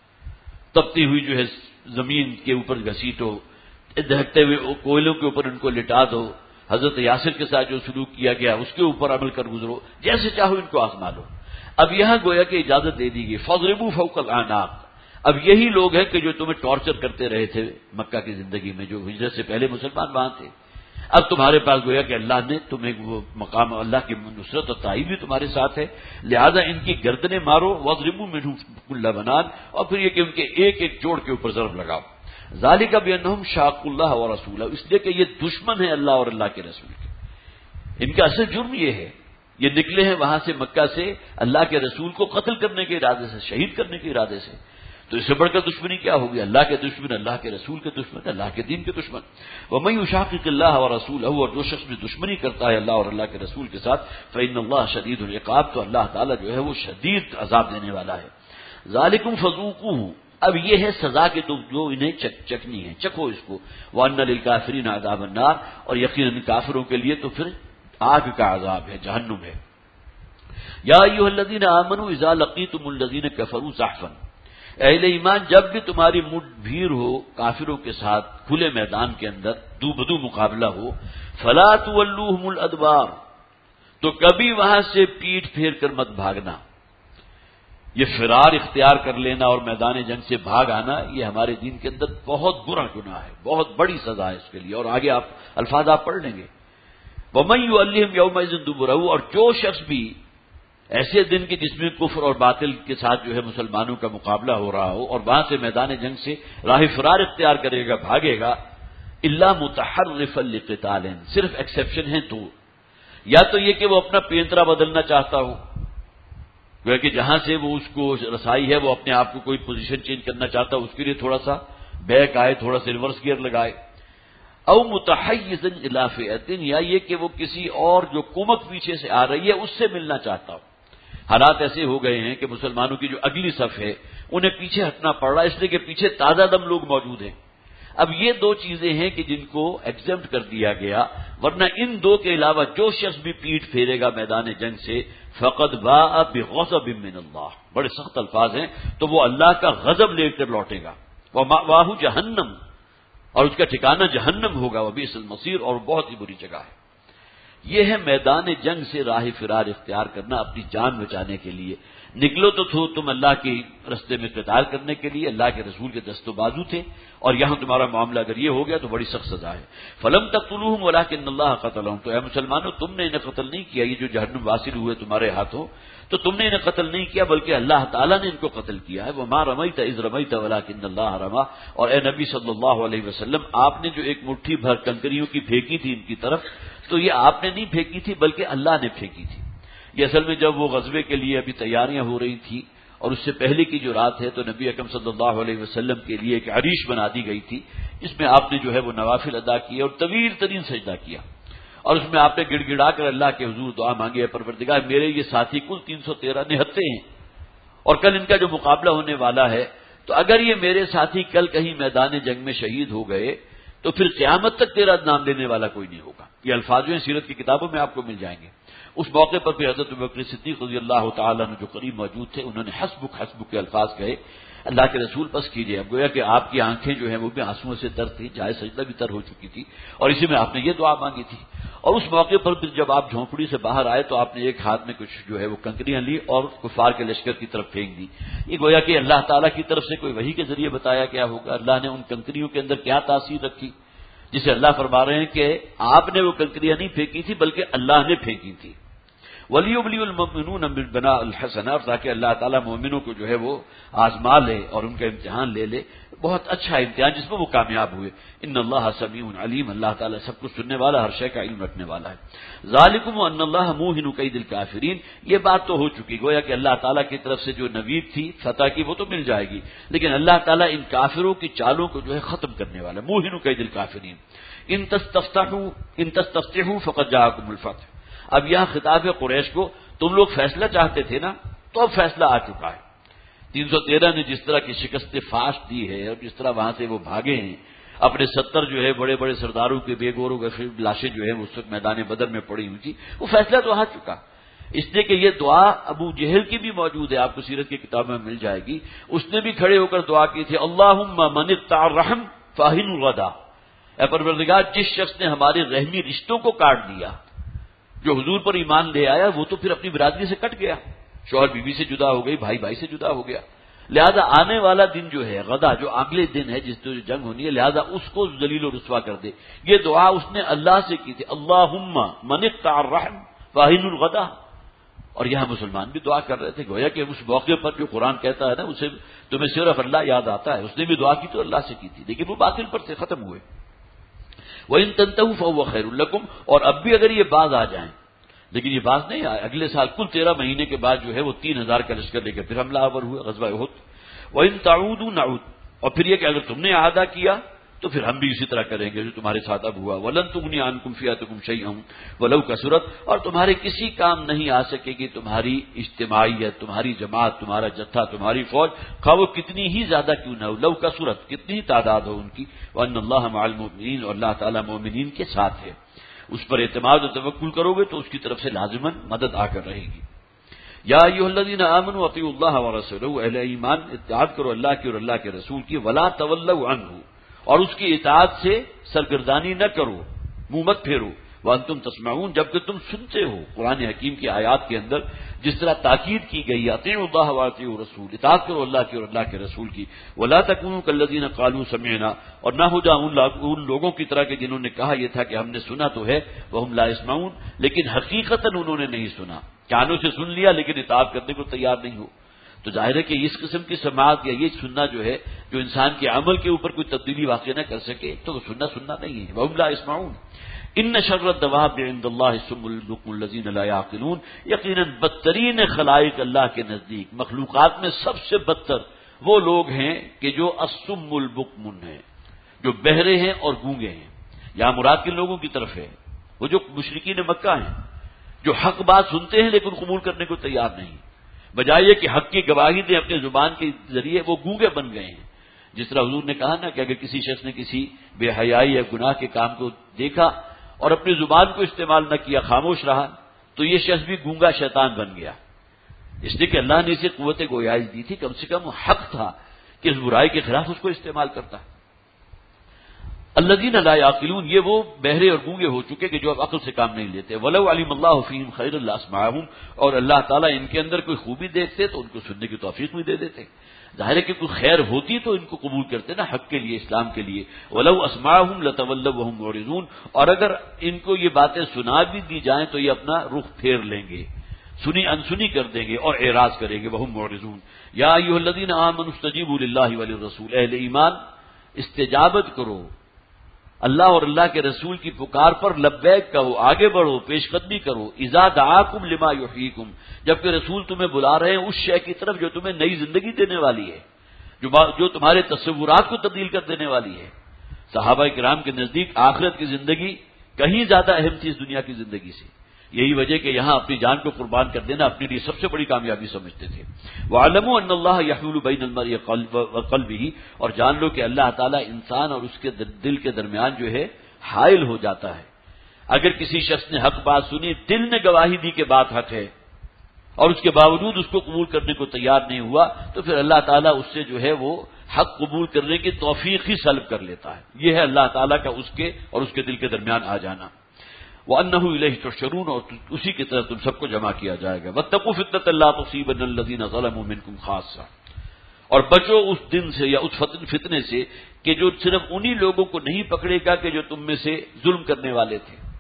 تپتی ہوئی جو ہے زمین کے اوپر گھسیٹو، دہکتے ہوئے کوئلوں کے اوپر ان کو لٹا دو، حضرت یاسر کے ساتھ جو سلوک کیا گیا اس کے اوپر عمل کر گزرو، جیسے چاہو ان کو آزما لو۔ اب یہاں گویا کہ اجازت دے دی گئی، فاضربوا فوق الاعناق۔ اب یہی لوگ ہیں کہ جو تمہیں ٹارچر کرتے رہے تھے مکہ کی زندگی میں، جو ہجرت سے پہلے مسلمان وہاں تھے، اب تمہارے پاس گویا کہ اللہ نے تمہیں وہ مقام، اللہ کی نصرت اور تائید بھی تمہارے ساتھ ہے، لہذا ان کی گردنیں مارو، واضربوا منہم کل بنان، اور پھر یہ کہ ان کے ایک ایک جوڑ کے اوپر ضرب لگاؤ۔ ذالک بانہم شاقوا اللہ ورسولہ، اس لیے کہ یہ دشمن ہیں اللہ اور اللہ کے رسول کے۔ ان کا اصل جرم یہ ہے، یہ نکلے ہیں وہاں سے مکہ سے اللہ کے رسول کو قتل کرنے کے ارادے سے، شہید کرنے کے ارادے سے، تو اس سے بڑھ کر دشمنی کیا ہوگی؟ اللہ کے دشمن، اللہ کے رسول کے دشمن، اللہ کے دین کے دشمن۔ وَمَن يُشَاقِقِ اللَّهَ وَرَسُولَهُ، اور جو شخص بھی دشمنی کرتا ہے اللہ اور اللہ کے رسول کے ساتھ، فَإِنَّ اللَّهَ شَدِيدُ الْعِقَابِ، تو اللہ تعالیٰ جو ہے وہ شدید عذاب دینے والا ہے۔ ذَلِكُمْ فَذُوقُوهُ، اب یہ ہے سزا کے تو جو انہیں چک چکنی ہے، چکھو اس کو۔ وَأَنَّ لِلْكَافِرِينَ عَذَابَ النَّارِ، اور یقیناً کافروں کے لیے تو پھر آگ کا عذاب ہے، جہنم ہے۔ یا ایھا الذین آمنوا اذا لقیتم الذین کفروا زحفا، اہل ایمان جب بھی تمہاری مٹ بھیڑ ہو کافروں کے ساتھ کھلے میدان کے اندر، دو بدو مقابلہ ہو، فلا تولوہم الادبار، تو کبھی وہاں سے پیٹھ پھیر کر مت بھاگنا۔ یہ فرار اختیار کر لینا اور میدان جنگ سے بھاگ آنا، یہ ہمارے دین کے اندر بہت برا گناہ ہے، بہت بڑی سزا ہے اس کے لیے، اور آگے آپ الفاظ آپ پڑھ لیں گے۔ وَمَن يُوَلِّهِمْ يَوْمَئِذٍ دُبُرَهُ، اور جو شخص بھی ایسے دن کے جس میں کفر اور باطل کے ساتھ جو ہے مسلمانوں کا مقابلہ ہو رہا ہو اور وہاں سے میدان جنگ سے راہ فرار اختیار کرے گا، بھاگے گا، الا متحرفا لقتال، صرف ایکسیپشن ہے دو، یا تو یہ کہ وہ اپنا پینترا بدلنا چاہتا ہو، گویا کہ جہاں سے وہ اس کو رسائی ہے وہ اپنے آپ کو کوئی پوزیشن چینج کرنا چاہتا ہو، اس کے لیے تھوڑا سا بیک آئے، تھوڑا سا ریورس گیئر لگائے، او متحیزا الی فئۃ، یا یہ کہ وہ کسی اور جو کمک پیچھے سے آ رہی ہے اس سے ملنا چاہتا ہو۔ حالات ایسے ہو گئے ہیں کہ مسلمانوں کی جو اگلی صف ہے انہیں پیچھے ہٹنا پڑ رہا ہے، اس لیے کہ پیچھے تازہ دم لوگ موجود ہیں۔ اب یہ دو چیزیں ہیں کہ جن کو ایگزمپٹ کر دیا گیا، ورنہ ان دو کے علاوہ جو شخص بھی پیٹھ پھیرے گا میدان جنگ سے، فقد باء بغضب من اللہ، بڑے سخت الفاظ ہیں، تو وہ اللہ کا غضب لے کر لوٹے گا، ومأواہ جہنم، اور اس کا ٹھکانہ جہنم ہوگا، وبئس المصیر، اور بہت ہی بری جگہ ہے۔ یہ ہے میدان جنگ سے راہ فرار اختیار کرنا اپنی جان بچانے کے لیے۔ نکلو تو تھو تم اللہ کے رستے میں قتال کرنے کے لیے، اللہ کے رسول کے دست و بازو تھے، اور یہاں تمہارا معاملہ اگر یہ ہو گیا تو بڑی سخت سزا ہے۔ فلم تقتلوہم ولکن اللہ قتلہم، تو اے مسلمانوں تم نے انہیں قتل نہیں کیا، یہ جو جہنم واصل ہوئے تمہارے ہاتھوں، تو تم نے انہیں قتل نہیں کیا بلکہ اللہ تعالیٰ نے ان کو قتل کیا ہے۔ وما رمیت اذ رمیت ولکن اللہ رمی، اور اے نبی صلی اللہ علیہ وسلم آپ نے جو ایک مٹھی بھر کنکریوں کی پھینکی تھی ان کی طرف، تو یہ آپ نے نہیں پھینکی تھی بلکہ اللہ نے پھینکی تھی۔ یہ اصل میں جب وہ غزوے کے لیے ابھی تیاریاں ہو رہی تھی اور اس سے پہلے کی جو رات ہے، تو نبی اکرم صلی اللہ علیہ وسلم کے لیے ایک عریش بنا دی گئی تھی، جس میں آپ نے جو ہے وہ نوافل ادا کیے اور طویل ترین سجدہ کیا، اور اس میں آپ نے گڑ گڑا کر اللہ کے حضور دعا مانگی، ہے پروردگار میرے یہ ساتھی کل تین سو تیرہ نہتے ہیں، اور کل ان کا جو مقابلہ ہونے والا ہے، تو اگر یہ میرے ساتھی کل کہیں میدان جنگ میں شہید ہو گئے تو پھر قیامت تک تیرا نام لینے والا کوئی نہیں ہوگا۔ یہ الفاظ جو ہیں سیرت کی کتابوں میں آپ کو مل جائیں گے۔ اس موقع پر پھر حضرت ابوبکر صدیق رضی اللہ تعالیٰ عنہ جو قریب موجود تھے، انہوں نے حسبک حسبک کے الفاظ کہے، اللہ کے رسول بس کیجئے۔ اب گویا کہ آپ کی آنکھیں جو ہیں وہ بھی آنسوؤں سے تر تھی، جائے سجدہ بھی تر ہو چکی تھی، اور اسی میں آپ نے یہ دعا مانگی تھی۔ اور اس موقع پر پھر جب آپ جھونپڑی سے باہر آئے تو آپ نے ایک ہاتھ میں کچھ جو ہے وہ کنکریاں لی اور کفار کے لشکر کی طرف پھینک دی۔ یہ گویا کہ اللہ تعالیٰ کی طرف سے کوئی وحی کے ذریعے بتایا کیا ہوگا، اللہ نے ان کنکریوں کے اندر کیا تاثیر رکھی، جسے اللہ فرما رہے ہیں کہ آپ نے وہ کنکریاں نہیں پھینکی تھی بلکہ اللہ نے پھینکی تھی۔ وَلِيُبْلِيَ الْمُؤْمِنُونَ بِالْبَلَاءِ الْحَسَنَ، اور تاکہ اللہ تعالیٰ مومنوں کو جو ہے وہ آزما لے اور ان کا امتحان لے لے، بہت اچھا امتحان جس میں وہ کامیاب ہوئے۔ ان اللہ سمیع علیم، اللہ تعالیٰ سب کچھ سننے والا، ہر شے کا علم رکھنے والا ہے۔ ذالکم وان اللہ موہن کید الکافرین، یہ بات تو ہو چکی، گویا کہ اللہ تعالیٰ کی طرف سے جو نوید تھی فتح کی وہ تو مل جائے گی، لیکن اللہ تعالیٰ ان کافروں کی چالوں کو جو ہے ختم کرنے والا، موہن کید الکافرین۔ ان تستفتحوا ان تستفتحوا فقد جاءکم الفتح، اب یہاں خطاب ہے قریش کو، تم لوگ فیصلہ چاہتے تھے نا، تو اب فیصلہ آ چکا ہے۔ تین سو تیرہ نے جس طرح کی شکست فاش دی ہے اور جس طرح وہاں سے وہ بھاگے ہیں، اپنے ستر جو ہے بڑے بڑے سرداروں کے بے گوروں کے لاشیں جو ہے اس وقت میدان بدر میں پڑی ہوئی تھی، وہ فیصلہ تو آ چکا، اس لیے کہ یہ دعا ابو جہل کی بھی موجود ہے، آپ کو سیرت کی کتاب میں مل جائے گی، اس نے بھی کھڑے ہو کر دعا کی تھی، اللہم من اقطع الرحم فاہن الغدا، اے پروردگار جس شخص نے ہمارے رحمی رشتوں کو کاٹ دیا، جو حضور پر ایمان لے آیا وہ تو پھر اپنی برادری سے کٹ گیا، شوہر بیوی سے جدا ہو گئی، بھائی بھائی سے جدا ہو گیا، لہذا آنے والا دن جو ہے غدا، جو اگلے دن ہے جس جو جنگ ہونی ہے، لہذا اس کو ذلیل و رسوا کر دے۔ یہ دعا اس نے اللہ سے کی تھی، اللہم من اقطع الرحم فاہن الغدا، اور یہاں مسلمان بھی دعا کر رہے تھے، گویا کہ اس موقع پر جو قرآن کہتا ہے نا اسے تمہیں صرف اللہ یاد آتا ہے، اس نے بھی دعا کی تو اللہ سے کی تھی، لیکن وہ باطل پر سے ختم ہوئے۔ وَإِن تَنْتَهُوا فَهُوَ خَيْرٌ لَكُمْ، اور اب بھی اگر یہ باز آ جائیں، لیکن یہ باز نہیں آئے، اگلے سال کل تیرہ مہینے کے بعد جو ہے وہ تین ہزار کا لشکر لے کے پھر حملہ آور ہوئے غزوہ احد۔ وَإِن تَعُودُوا نَعُودْ، اور پھر یہ کہ اگر تم نے عہدہ کیا تو پھر ہم بھی اسی طرح کریں گے جو تمہارے ساتھ اب ہوا۔ وَلَن تُغْنِيَ عَنكُمْ فِئَتُكُمْ شَيْئًا وَلَوْ كَثُرَتْ، اور تمہارے کسی کام نہیں آ سکے گی تمہاری اجتماعیت، تمہاری جماعت، تمہارا جتھا، تمہاری فوج، خواہ وہ کتنی ہی زیادہ کیوں نہ ہو، لو کثرت، کتنی ہی تعداد ہو ان کی، وَأَنَّ اللَّهَ مَعَ الْمُؤْمِنِينَ، اور اللہ تعالیٰ مومنین کے ساتھ ہے، اس پر اعتماد و توکل کرو گے تو اس کی طرف سے لازماً مدد آ کر رہے گی۔ یا ایھا الذین آمنوا اطیعوا اللہ ورسولہ، اہل ایمان اطاعت کرو اللہ کی اور اللہ کے رسول کی، ولا تولوا عنہ، اور اس کی اطاعت سے سرگردانی نہ کرو، منہ مت پھیرو، وانتم تسمعون، جبکہ تم سنتے ہو۔ قرآن حکیم کی آیات کے اندر جس طرح تاکید کی گئی، اطیعوا اللہ واطیعوا الرسول، اطاعت کرو اللہ کی اور اللہ کے رسول کی، ولا تکونوا کالذین قالوا سمعنا، اور نہ ہو جاؤ ان لوگوں کی طرح کے جنہوں نے کہا یہ تھا کہ ہم نے سنا تو ہے، وہم لا يسمعون، لیکن حقیقتاً انہوں نے نہیں سنا، کانوں سے سن لیا لیکن اطاعت کرنے کو تیار نہیں ہو۔ تو ظاہر ہے کہ اس قسم کی سماعت یا یہ سننا جو ہے جو انسان کے عمل کے اوپر کوئی تبدیلی واقع نہ کر سکے تو سننا سننا نہیں ہے۔ وَهُمْ لَا يَسْمَعُونَ ان شر الدواب عند اللہ الصم البکم الذین لا یعقلون، یقیناً بدترین خلائق اللہ کے نزدیک، مخلوقات میں سب سے بدتر وہ لوگ ہیں کہ جو الصم البکم ہیں، جو بہرے ہیں اور گونگے ہیں۔ یہاں مراد کن لوگوں کی طرف ہے؟ وہ جو مشرکین مکہ ہیں، جو حق بات سنتے ہیں لیکن قبول کرنے کو تیار نہیں، بجائے کہ حق کی گواہی دیں اپنے زبان کے ذریعے، وہ گونگے بن گئے ہیں۔ جس طرح حضور نے کہا نا کہ اگر کسی شخص نے کسی بے حیائی یا گناہ کے کام کو دیکھا اور اپنی زبان کو استعمال نہ کیا، خاموش رہا، تو یہ شخص بھی گونگا شیطان بن گیا، اس لیے کہ اللہ نے اسے قوت گویائی دی تھی، کم سے کم حق تھا کہ اس برائی کے خلاف اس کو استعمال کرتا۔ الذین لا یعقلون، یہ وہ بہرے اور گونگے ہو چکے کہ جو اب عقل سے کام نہیں لیتے۔ ولو علم اللہ فیہم خیر لاسمعہم، اور اللہ تعالیٰ ان کے اندر کوئی خوبی دیکھتے تو ان کو سننے کی توفیق بھی دے دیتے۔ ظاہر ہے کہ کوئی خیر ہوتی تو ان کو قبول کرتے نا، حق کے لیے، اسلام کے لیے۔ ولو اسمعہم لتولوا وہم معرضون، اور اگر ان کو یہ باتیں سنا بھی دی جائیں تو یہ اپنا رخ پھیر لیں گے، سنی انسنی کر دیں گے اور اعراض کریں گے۔ وہم معرضون یا ایھا الذین آمنوا استجیبوا للہ وللرسول، اہل ایمان استجابت کرو اللہ اور اللہ کے رسول کی پکار پر، لبیک کہو، آگے بڑھو، پیش قدمی کرو، اذا دعاکم لما یحییکم، جبکہ رسول تمہیں بلا رہے ہیں اس شے کی طرف جو تمہیں نئی زندگی دینے والی ہے، جو جو تمہارے تصورات کو تبدیل کر دینے والی ہے۔ صحابہ کرام کے نزدیک آخرت کی زندگی کہیں زیادہ اہم تھی اس دنیا کی زندگی سے، یہی وجہ کہ یہاں اپنی جان کو قربان کر دینا اپنے لیے سب سے بڑی کامیابی سمجھتے تھے۔ وَاعْلَمُوا أَنَّ اللَّهَ يَحُولُ بَيْنَ الْمَرْءِ وَقَلْبِهِ، اور جان لو کہ اللہ تعالیٰ انسان اور اس کے دل کے درمیان جو ہے حائل ہو جاتا ہے۔ اگر کسی شخص نے حق بات سنی، دل نے گواہی دی کہ بات حق ہے، اور اس کے باوجود اس کو قبول کرنے کو تیار نہیں ہوا، تو پھر اللہ تعالیٰ اس سے جو ہے وہ حق قبول کرنے کی توفیق ہی سلب کر لیتا ہے۔ یہ ہے اللہ تعالیٰ کا اس کے اور اس کے دل کے درمیان آ جانا۔ وَأَنَّهُ إِلَيْهِ تُحْشَرُونَ، اور اسی کی طرف تم سب کو جمع کیا جائے گا۔ وَاتَّقُوا فِتْنَةً لَا تُصِيبَنَّ الَّذِينَ ظَلَمُوا مِنكُمْ خَاصَّةً، اور بچو اس دن سے یا اس فتنے سے کہ جو صرف انہی لوگوں کو نہیں پکڑے گا کہ جو تم میں سے ظلم کرنے والے تھے۔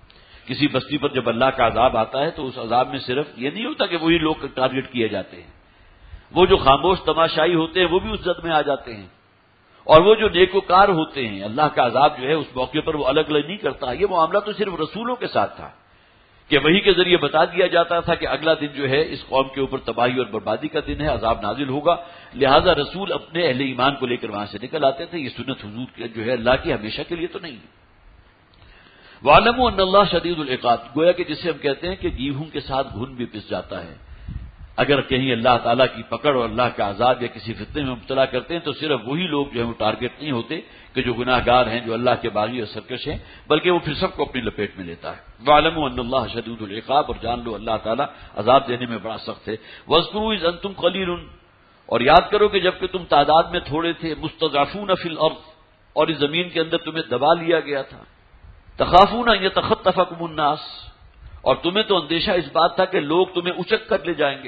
کسی بستی پر جب اللہ کا عذاب آتا ہے تو اس عذاب میں صرف یہ نہیں ہوتا کہ وہی لوگ ٹارگٹ کیے جاتے ہیں، وہ جو خاموش تماشائی ہوتے ہیں وہ بھی اس زد میں آ جاتے ہیں، اور وہ جو نیکوکار ہوتے ہیں اللہ کا عذاب جو ہے اس موقع پر وہ الگ الگ نہیں کرتا۔ یہ معاملہ تو صرف رسولوں کے ساتھ تھا کہ وہی کے ذریعے بتا دیا جاتا تھا کہ اگلا دن جو ہے اس قوم کے اوپر تباہی اور بربادی کا دن ہے، عذاب نازل ہوگا، لہذا رسول اپنے اہل ایمان کو لے کر وہاں سے نکل آتے تھے۔ یہ سنت حضور کے جو ہے اللہ کی ہمیشہ کے لیے تو نہیں ہے۔ وَاعْلَمُوا أَنَّ اللَّهَ شَدِيدُ الْعِقَابِ، گویا کہ جسے ہم کہتے ہیں کہ گیہوں کے ساتھ گھن بھی پس جاتا ہے، اگر کہیں اللہ تعالیٰ کی پکڑ اور اللہ کا عذاب یا کسی فتنے میں مبتلا کرتے ہیں تو صرف وہی لوگ جو ہیں وہ ٹارگٹ نہیں ہوتے کہ جو گناہ گار ہیں، جو اللہ کے باغی اور سرکش ہیں، بلکہ وہ پھر سب کو اپنی لپیٹ میں لیتا ہے۔ وَاعْلَمُوا أَنَّ اللَّهَ شَدِيدُ الْعِقَابِ، اور جان لو اللہ تعالیٰ عذاب دینے میں بڑا سخت ہے۔ وَاذْكُرُوا إِذْ أَنْتُمْ قَلِيلٌ، اور یاد کرو کہ جبکہ تم تعداد میں تھوڑے تھے، مستضعفون فی الارض، اور اس زمین کے اندر تمہیں دبا لیا گیا تھا، تخافون ان یتخطفکم الناس، اور تمہیں تو اندیشہ اس بات تھا کہ لوگ تمہیں اچک کر لے جائیں گے۔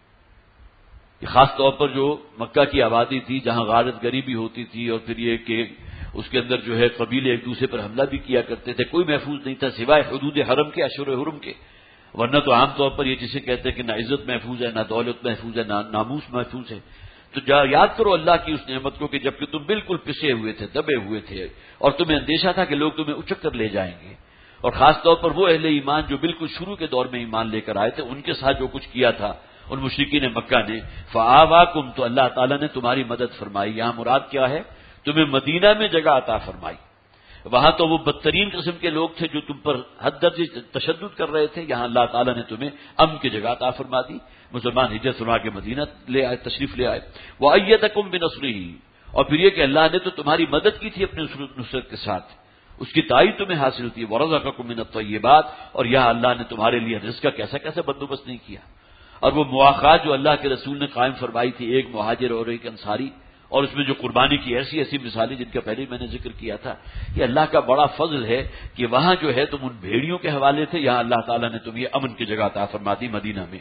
یہ خاص طور پر جو مکہ کی آبادی تھی جہاں غارت گری بھی ہوتی تھی، اور پھر یہ کہ اس کے اندر جو ہے قبیلے ایک دوسرے پر حملہ بھی کیا کرتے تھے، کوئی محفوظ نہیں تھا سوائے حدود حرم کے، اشہر حرم کے، ورنہ تو عام طور پر یہ جسے کہتے ہیں کہ نہ عزت محفوظ ہے، نہ دولت محفوظ ہے، نہ ناموس محفوظ ہے۔ تو یاد کرو اللہ کی اس نعمت کو کہ جبکہ تم بالکل پسے ہوئے تھے، دبے ہوئے تھے، اور تمہیں اندیشہ تھا کہ لوگ تمہیں اچک کر لے جائیں گے، اور خاص طور پر وہ اہل ایمان جو بالکل شروع کے دور میں ایمان لے کر آئے تھے، ان کے ساتھ جو کچھ کیا تھا ان مشرکین مکہ نے، فآواکم، تو اللہ تعالیٰ نے تمہاری مدد فرمائی۔ یہاں مراد کیا ہے؟ تمہیں مدینہ میں جگہ عطا فرمائی۔ وہاں تو وہ بدترین قسم کے لوگ تھے جو تم پر حد درجے تشدد کر رہے تھے، یہاں اللہ تعالیٰ نے تمہیں امن کی جگہ عطا فرما دی، مسلمان ہجرت فرما کے مدینہ لے آئے، تشریف لے آئے۔ وَأَيَّدَكُمْ بِنَصْرِهِ، اور پھر یہ کہ اللہ نے تو تمہاری مدد کی تھی اپنی نصرت کے ساتھ، اس کی تائید تمہیں حاصل تھی۔ وَرَزَقَكُم مِّنَ الطَّيِّبَاتِ، اور یہاں اللہ نے تمہارے لیے رزق کا کیسا کیسا بندوبست نہیں کیا، اور وہ مواخات جو اللہ کے رسول نے قائم فرمائی تھی، ایک مہاجر اور ایک انصاری، اور اس میں جو قربانی کی ایسی ایسی مثالیں جن کا پہلے میں نے ذکر کیا تھا، یہ اللہ کا بڑا فضل ہے کہ وہاں جو ہے تم ان بھیڑیوں کے حوالے تھے، یہاں اللہ تعالیٰ نے تمہیں امن کی جگہ عطا فرما دی مدینہ میں،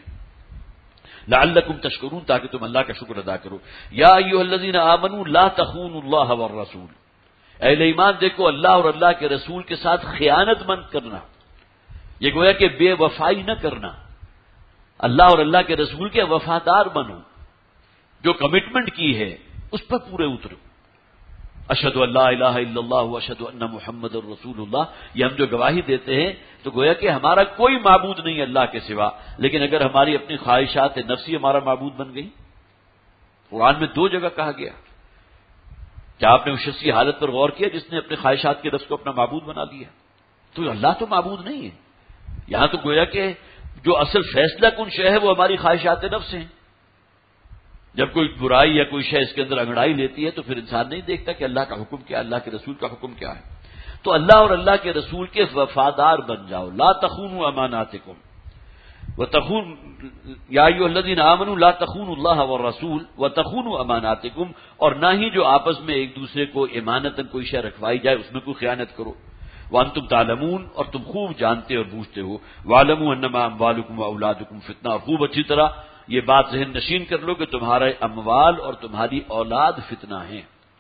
لعلکم تشکرون، تاکہ تم اللہ کا شکر ادا کرو۔ یا ایھا الذین آمنوا لا تخونوا اللہ والرسول، اہل ایمان دیکھو اللہ اور اللہ کے رسول کے ساتھ خیانت مت کرنا، یہ گویا کہ بے وفائی نہ کرنا، اللہ اور اللہ کے رسول کے وفادار بنو، جو کمٹمنٹ کی ہے اس پر پورے اترو۔ اشہد ان لا الہ الا اللہ واشہد ان محمد رسول اللہ، یہ ہم جو گواہی دیتے ہیں تو گویا کہ ہمارا کوئی معبود نہیں اللہ کے سوا، لیکن اگر ہماری اپنی خواہشات نفسی ہمارا معبود بن گئی، قرآن میں دو جگہ کہا گیا، کیا آپ نے اس شخص کی حالت پر غور کیا جس نے اپنے خواہشات کے نفس کو اپنا معبود بنا لیا؟ تو اللہ تو معبود نہیں ہے، یہاں تو گویا کہ جو اصل فیصلہ کن شے ہے وہ ہماری خواہشات نفس ہیں۔ جب کوئی برائی یا کوئی شے اس کے اندر انگڑائی لیتی ہے تو پھر انسان نہیں دیکھتا کہ اللہ کا حکم کیا، اللہ کے رسول کا حکم کیا ہے۔ تو اللہ اور اللہ کے رسول کے وفادار بن جاؤ۔ لا تخونوا اماناتکم وتخون یا ایھا الذین آمنوا لا تخونوا اللہ والرسول وتخونوا اماناتکم، اور نہ ہی جو آپس میں ایک دوسرے کو امانتاً کوئی شے رکھوائی جائے اس میں کوئی خیانت کرو۔ وانتم تعلمون، اور تم خوب جانتے اور بوجھتے ہو۔ واعلموا انما اموالکم واولادکم فتنہ، اور خوب اچھی طرح یہ بات ذہن نشین کر لو کہ تمہارے اموال اور تمہاری اولاد فتنہ ہیں،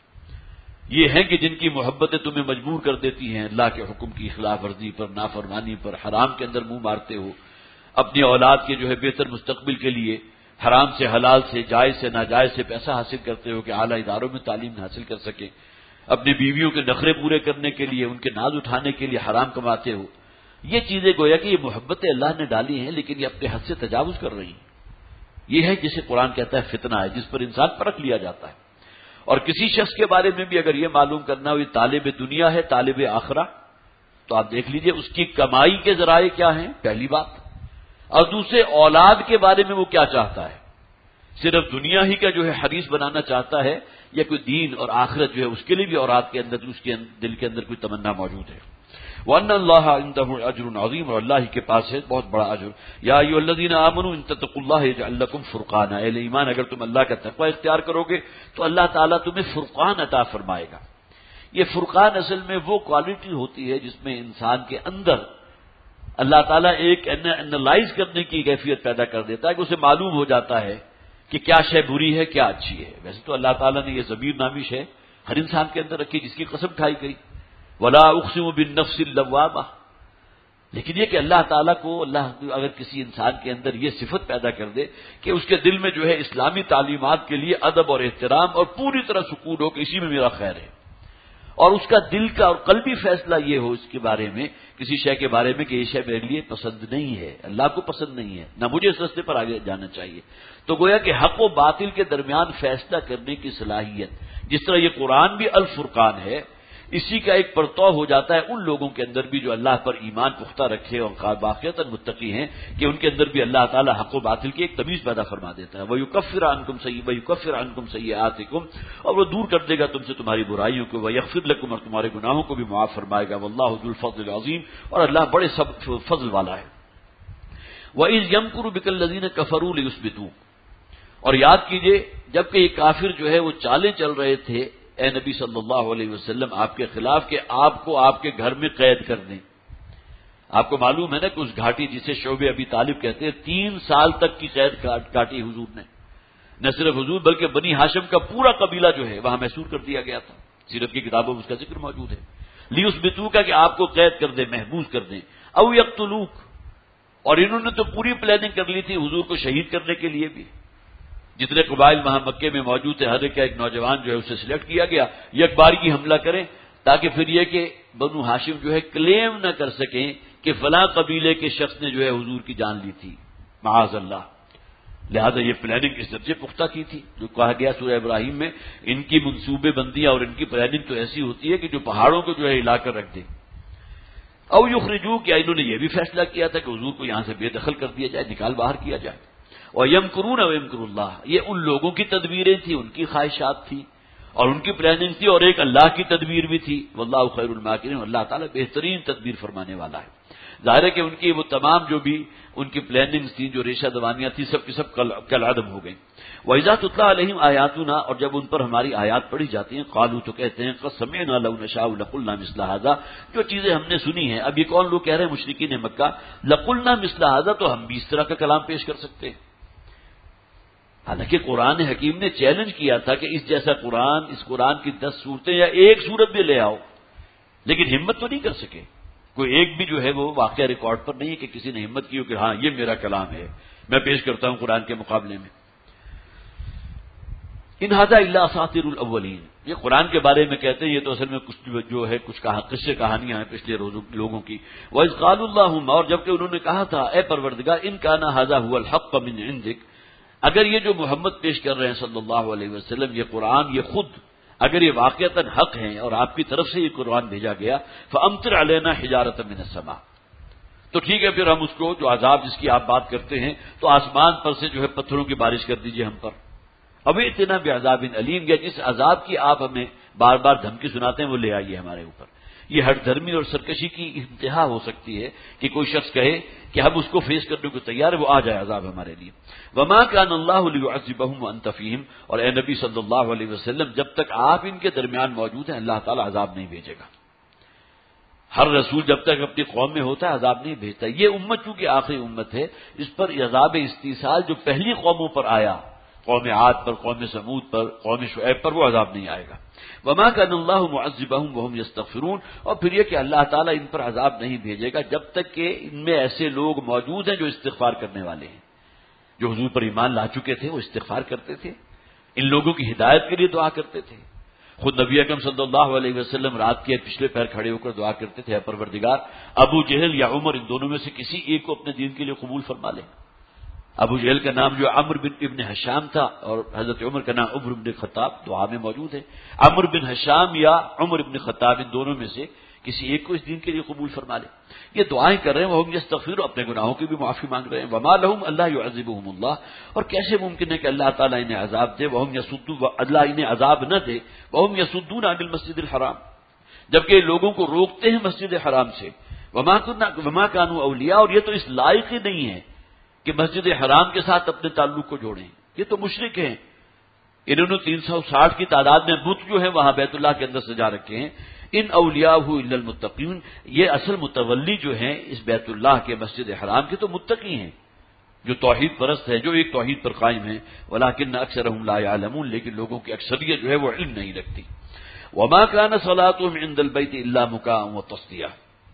یہ ہیں کہ جن کی محبتیں تمہیں مجبور کر دیتی ہیں اللہ کے حکم کی خلاف ورزی پر، نافرمانی پر، حرام کے اندر منہ مارتے ہو، اپنی اولاد کے جو ہے بہتر مستقبل کے لیے حرام سے حلال سے، جائز سے ناجائز سے پیسہ حاصل کرتے ہو کہ اعلیٰ اداروں میں تعلیم حاصل کر سکیں، اپنی بیویوں کے نخرے پورے کرنے کے لیے، ان کے ناز اٹھانے کے لیے حرام کماتے ہو۔ یہ چیزیں گویا کہ یہ محبتیں اللہ نے ڈالی ہیں لیکن یہ اپنے حد سے تجاوز کر رہی ہیں۔ یہ ہے جسے قرآن کہتا ہے فتنہ ہے، جس پر انسان پرکھ لیا جاتا ہے۔ اور کسی شخص کے بارے میں بھی اگر یہ معلوم کرنا ہو یہ طالب دنیا ہے طالب آخرہ، تو آپ دیکھ لیجئے اس کی کمائی کے ذرائع کیا ہیں، پہلی بات، اور دوسرے اولاد کے بارے میں وہ کیا چاہتا ہے، صرف دنیا ہی کا جو ہے حریص بنانا چاہتا ہے یا کوئی دین اور آخرت جو ہے اس کے لیے بھی اولاد کے اندر اس کے دل کے اندر کوئی تمنا موجود ہے۔ وَأَنَّ اللَّهَ عِندَهُ أَجْرٌ عَظِيمٌ، اور اللہ ہی کے پاس ہے بہت بڑا اجر۔ یا ایھا الذین آمنوا ان تتقوا اللہ یجعل لکم فرقانا، اہل ایمان اگر تم اللہ کا تقوی اختیار کرو گے تو اللہ تعالیٰ تمہیں فرقان عطا فرمائے گا۔ یہ فرقان اصل میں وہ کوالٹی ہوتی ہے جس میں انسان کے اندر اللہ تعالیٰ ایک انالائز کرنے کی کیفیت پیدا کر دیتا ہے کہ اسے معلوم ہو جاتا ہے کہ کیا شے بری ہے کیا اچھی ہے۔ ویسے تو اللہ تعالیٰ نے یہ ضمیر نامی شے ہر انسان کے اندر رکھی جس کی قسم کھائی گئی، ولا اقسم بالنفس اللوامہ، لیکن یہ کہ اللہ تعالیٰ کو اللہ اگر کسی انسان کے اندر یہ صفت پیدا کر دے کہ اس کے دل میں جو ہے اسلامی تعلیمات کے لیے ادب اور احترام اور پوری طرح سکون ہو کہ اسی میں میرا خیر ہے، اور اس کا دل کا اور قلبی فیصلہ یہ ہو اس کے بارے میں، کسی شے کے بارے میں کہ یہ شے میرے لیے پسند نہیں ہے، اللہ کو پسند نہیں ہے، نہ مجھے اس راستے پر آگے جانا چاہیے، تو گویا کہ حق و باطل کے درمیان فیصلہ کرنے کی صلاحیت، جس طرح یہ قرآن بھی الفرقان ہے، اسی کا ایک پرتو ہو جاتا ہے ان لوگوں کے اندر بھی جو اللہ پر ایمان پختہ رکھے اور باقیتاً متقی ہیں، کہ ان کے اندر بھی اللہ تعالیٰ حق و باطل کی ایک تمیز پیدا فرما دیتا ہے۔ وَيُكَفِّرَ عَنْكُمْ سَيِّئَاتِكُمْ وَيُكَفِّرَ عَنْكُمْ سَيِّئَاتِكُمْ، اور وہ دور کر دے گا تم سے تمہاری برائیوں کو، وَيَغْفِرْ لَكُمْ، اور تمہارے گناہوں کو بھی معاف فرمائے گا، وَاللَّهُ ذُو الْفَضْلِ الْعَظِيمِ، اور اللہ بڑے سب فضل والا ہے۔ وَإِذْ يَمْكُرُ بِكَ الَّذِينَ كَفَرُوا لِيُثْبِتُوكَ، اور یاد کیجئے جبکہ یہ کافر جو ہے وہ چالیں چل رہے تھے اے نبی صلی اللہ علیہ وسلم آپ کے خلاف کہ آپ کو آپ کے گھر میں قید کر دیں۔ آپ کو معلوم ہے نا کہ اس گھاٹی جسے شعب ابی طالب کہتے ہیں، تین سال تک کی قید کاٹی حضور نے، نہ صرف حضور بلکہ بنی ہاشم کا پورا قبیلہ جو ہے وہاں محصور کر دیا گیا تھا، سیرت کی کتابوں میں اس کا ذکر موجود ہے۔ لیثبتوک کا کہ آپ کو قید کر دیں، محبوس کر دیں، او یقتلوک، اور انہوں نے تو پوری پلاننگ کر لی تھی حضور کو شہید کرنے کے لیے بھی، جتنے قبائل وہاں مکے میں موجود تھے ہر ایک کا ایک نوجوان جو ہے اسے سلیکٹ کیا گیا، یک بارگی حملہ کریں تاکہ پھر یہ کہ بنو ہاشم جو ہے کلیم نہ کر سکیں کہ فلاں قبیلے کے شخص نے جو ہے حضور کی جان لی تھی، معاذ اللہ۔ لہذا یہ پلاننگ اس درجے پختہ کی تھی جو کہا گیا سورہ ابراہیم میں، ان کی منصوبے بندیاں اور ان کی پلاننگ تو ایسی ہوتی ہے کہ جو پہاڑوں کو جو ہے ہلا کر رکھ دے۔ او یخرجو، کیا انہوں نے یہ بھی فیصلہ کیا تھا کہ حضور کو یہاں سے بے دخل کر دیا جائے، نکال باہر کیا جائے۔ وَيَمْكُرُونَ وَيَمْكُرُ اللَّهُ، یہ ان لوگوں کی تدبیریں تھیں، ان کی خواہشات تھی اور ان کی پلاننگ تھی، اور ایک اللہ کی تدبیر بھی تھی۔ وَاللَّهُ خَيْرُ الْمَاكِرِينَ، اللہ تعالیٰ بہترین تدبیر فرمانے والا ہے۔ ظاہر ہے کہ ان کی وہ تمام جو بھی ان کی پلاننگز تھیں، جو ریشہ دوانیاں تھیں، سب کی سب کالعدم ہو گئیں۔ وَإِذَا تُتْلَىٰ عَلَيْهِمْ آيَاتُنَا، اور جب ان پر ہماری آیات پڑھی جاتی ہیں، قالوا، تو کہتے ہیں قَدْ سَمِعْنَا لَوْ نَشَاءُ لَقُلْنَا مِثْلَ هَٰذَا، جو چیزیں ہم نے سنی ہیں۔ اب یہ کون لوگ کہہ رہے ہیں؟ مشرکین مکہ، لَقُلْنَا مِثْلَ هَٰذَا، تو ہم بھی اس طرح کا کلام پیش کر سکتے ہیں۔ حالانکہ قرآن حکیم نے چیلنج کیا تھا کہ اس جیسا قرآن، اس قرآن کی دس صورتیں یا ایک صورت بھی لے آؤ، لیکن ہمت تو نہیں کر سکے۔ کوئی ایک بھی جو ہے وہ واقعہ ریکارڈ پر نہیں ہے کہ کسی نے ہمت کی ہو کہ ہاں یہ میرا کلام ہے، میں پیش کرتا ہوں قرآن کے مقابلے میں۔ ان ھذا الا اساطیر الاولین، یہ قرآن کے بارے میں کہتے ہیں یہ تو اصل میں کچھ جو ہے کچھ کہا قصے کہانیاں ہیں پچھلے روزوں لوگوں کی۔ وَإِذْ قَالُوا اللَّهُمَّ، اور جبکہ انہوں نے کہا تھا اے پروردگار، ان کان ھذا هو الحق من عندک، اگر یہ جو محمد پیش کر رہے ہیں صلی اللہ علیہ وسلم، یہ قرآن، یہ خود اگر یہ واقعتاً حق ہیں اور آپ کی طرف سے یہ قرآن بھیجا گیا، فَأَمْطِرْ عَلَيْنَا حِجَارَةً مِّنَ السَّمَاءِ، تو ٹھیک ہے پھر ہم اس کو جو عذاب جس کی آپ بات کرتے ہیں تو آسمان پر سے جو ہے پتھروں کی بارش کر دیجئے ہم پر، اب اتنا بعذاب علیم، یا جس عذاب کی آپ ہمیں بار بار دھمکی سناتے ہیں وہ لے آئیے ہمارے اوپر۔ یہ ہٹ دھرمی اور سرکشی کی انتہا ہو سکتی ہے کہ کوئی شخص کہے کہ ہم اس کو فیس کرنے کو تیار ہے، وہ آ جائے عذاب ہمارے لیے۔ وما كان الله ليعذبهم وانت فيهم، اور اے نبی صلی اللہ علیہ وسلم جب تک آپ ان کے درمیان موجود ہیں اللہ تعالیٰ عذاب نہیں بھیجے گا۔ ہر رسول جب تک اپنی قوم میں ہوتا ہے عذاب نہیں بھیجتا۔ یہ امت چونکہ آخری امت ہے، اس پر عذاب استیصال جو پہلی قوموں پر آیا، قوم عاد پر، قوم سمود پر، قوم شعیب پر، وہ عذاب نہیں آئے گا۔ وما كان الله معذبهم وهم يستغفرون، اور پھر یہ کہ اللہ تعالیٰ ان پر عذاب نہیں بھیجے گا جب تک کہ ان میں ایسے لوگ موجود ہیں جو استغفار کرنے والے ہیں، جو حضور پر ایمان لا چکے تھے، وہ استغفار کرتے تھے، ان لوگوں کی ہدایت کے لیے دعا کرتے تھے۔ خود نبی اکرم صلی اللہ علیہ وسلم رات کے پچھلے پہر کھڑے ہو کر دعا کرتے تھے، اے پروردگار ابو جہل یا عمر، ان دونوں میں سے کسی ایک کو اپنے دین کے لیے قبول فرما لے۔ ابو جہل کا نام جو عمرو بن ابن حشام تھا اور حضرت عمر کا نام عمر بن خطاب، دعا میں موجود ہے، عمرو بن حشام یا عمر بن خطاب، ان دونوں میں سے کسی ایک کو اس دین کے لیے قبول فرما لے۔ یہ دعائیں کر رہے ہیں، وہ ہم یستغفرون، اپنے گناہوں کی بھی معافی مانگ رہے ہیں۔ وما لهم الا يعذبهم الله، اور کیسے ممکن ہے کہ اللہ تعالیٰ انہیں عذاب دے، وهم يصدون، اللہ انہیں عذاب نہ دے، وهم يصدون عن المسجد الحرام، جبکہ لوگوں کو روکتے ہیں مسجد حرام سے۔ وما كنا وما كانوا اولیاء، اور یہ تو اس لائق ہی نہیں ہے کہ مسجد حرام کے ساتھ اپنے تعلق کو جوڑیں، یہ تو مشرک ہیں۔ انہوں نے تین سو ساٹھ کی تعداد میں بت جو ہیں وہاں بیت اللہ کے اندر سجا رکھے ہیں۔ ان اولیاء الا المتقین، یہ اصل متولی جو ہیں اس بیت اللہ کے مسجد حرام کے تو متقی ہیں، جو توحید پرست ہیں، جو ایک توحید پر قائم ہیں۔ ولکن اکثرهم لا يعلمون، لیکن لوگوں کی اکثریت جو ہے وہ علم نہیں رکھتی۔ وما كان صلاتهم عند البيت الا مكاء وتصدية،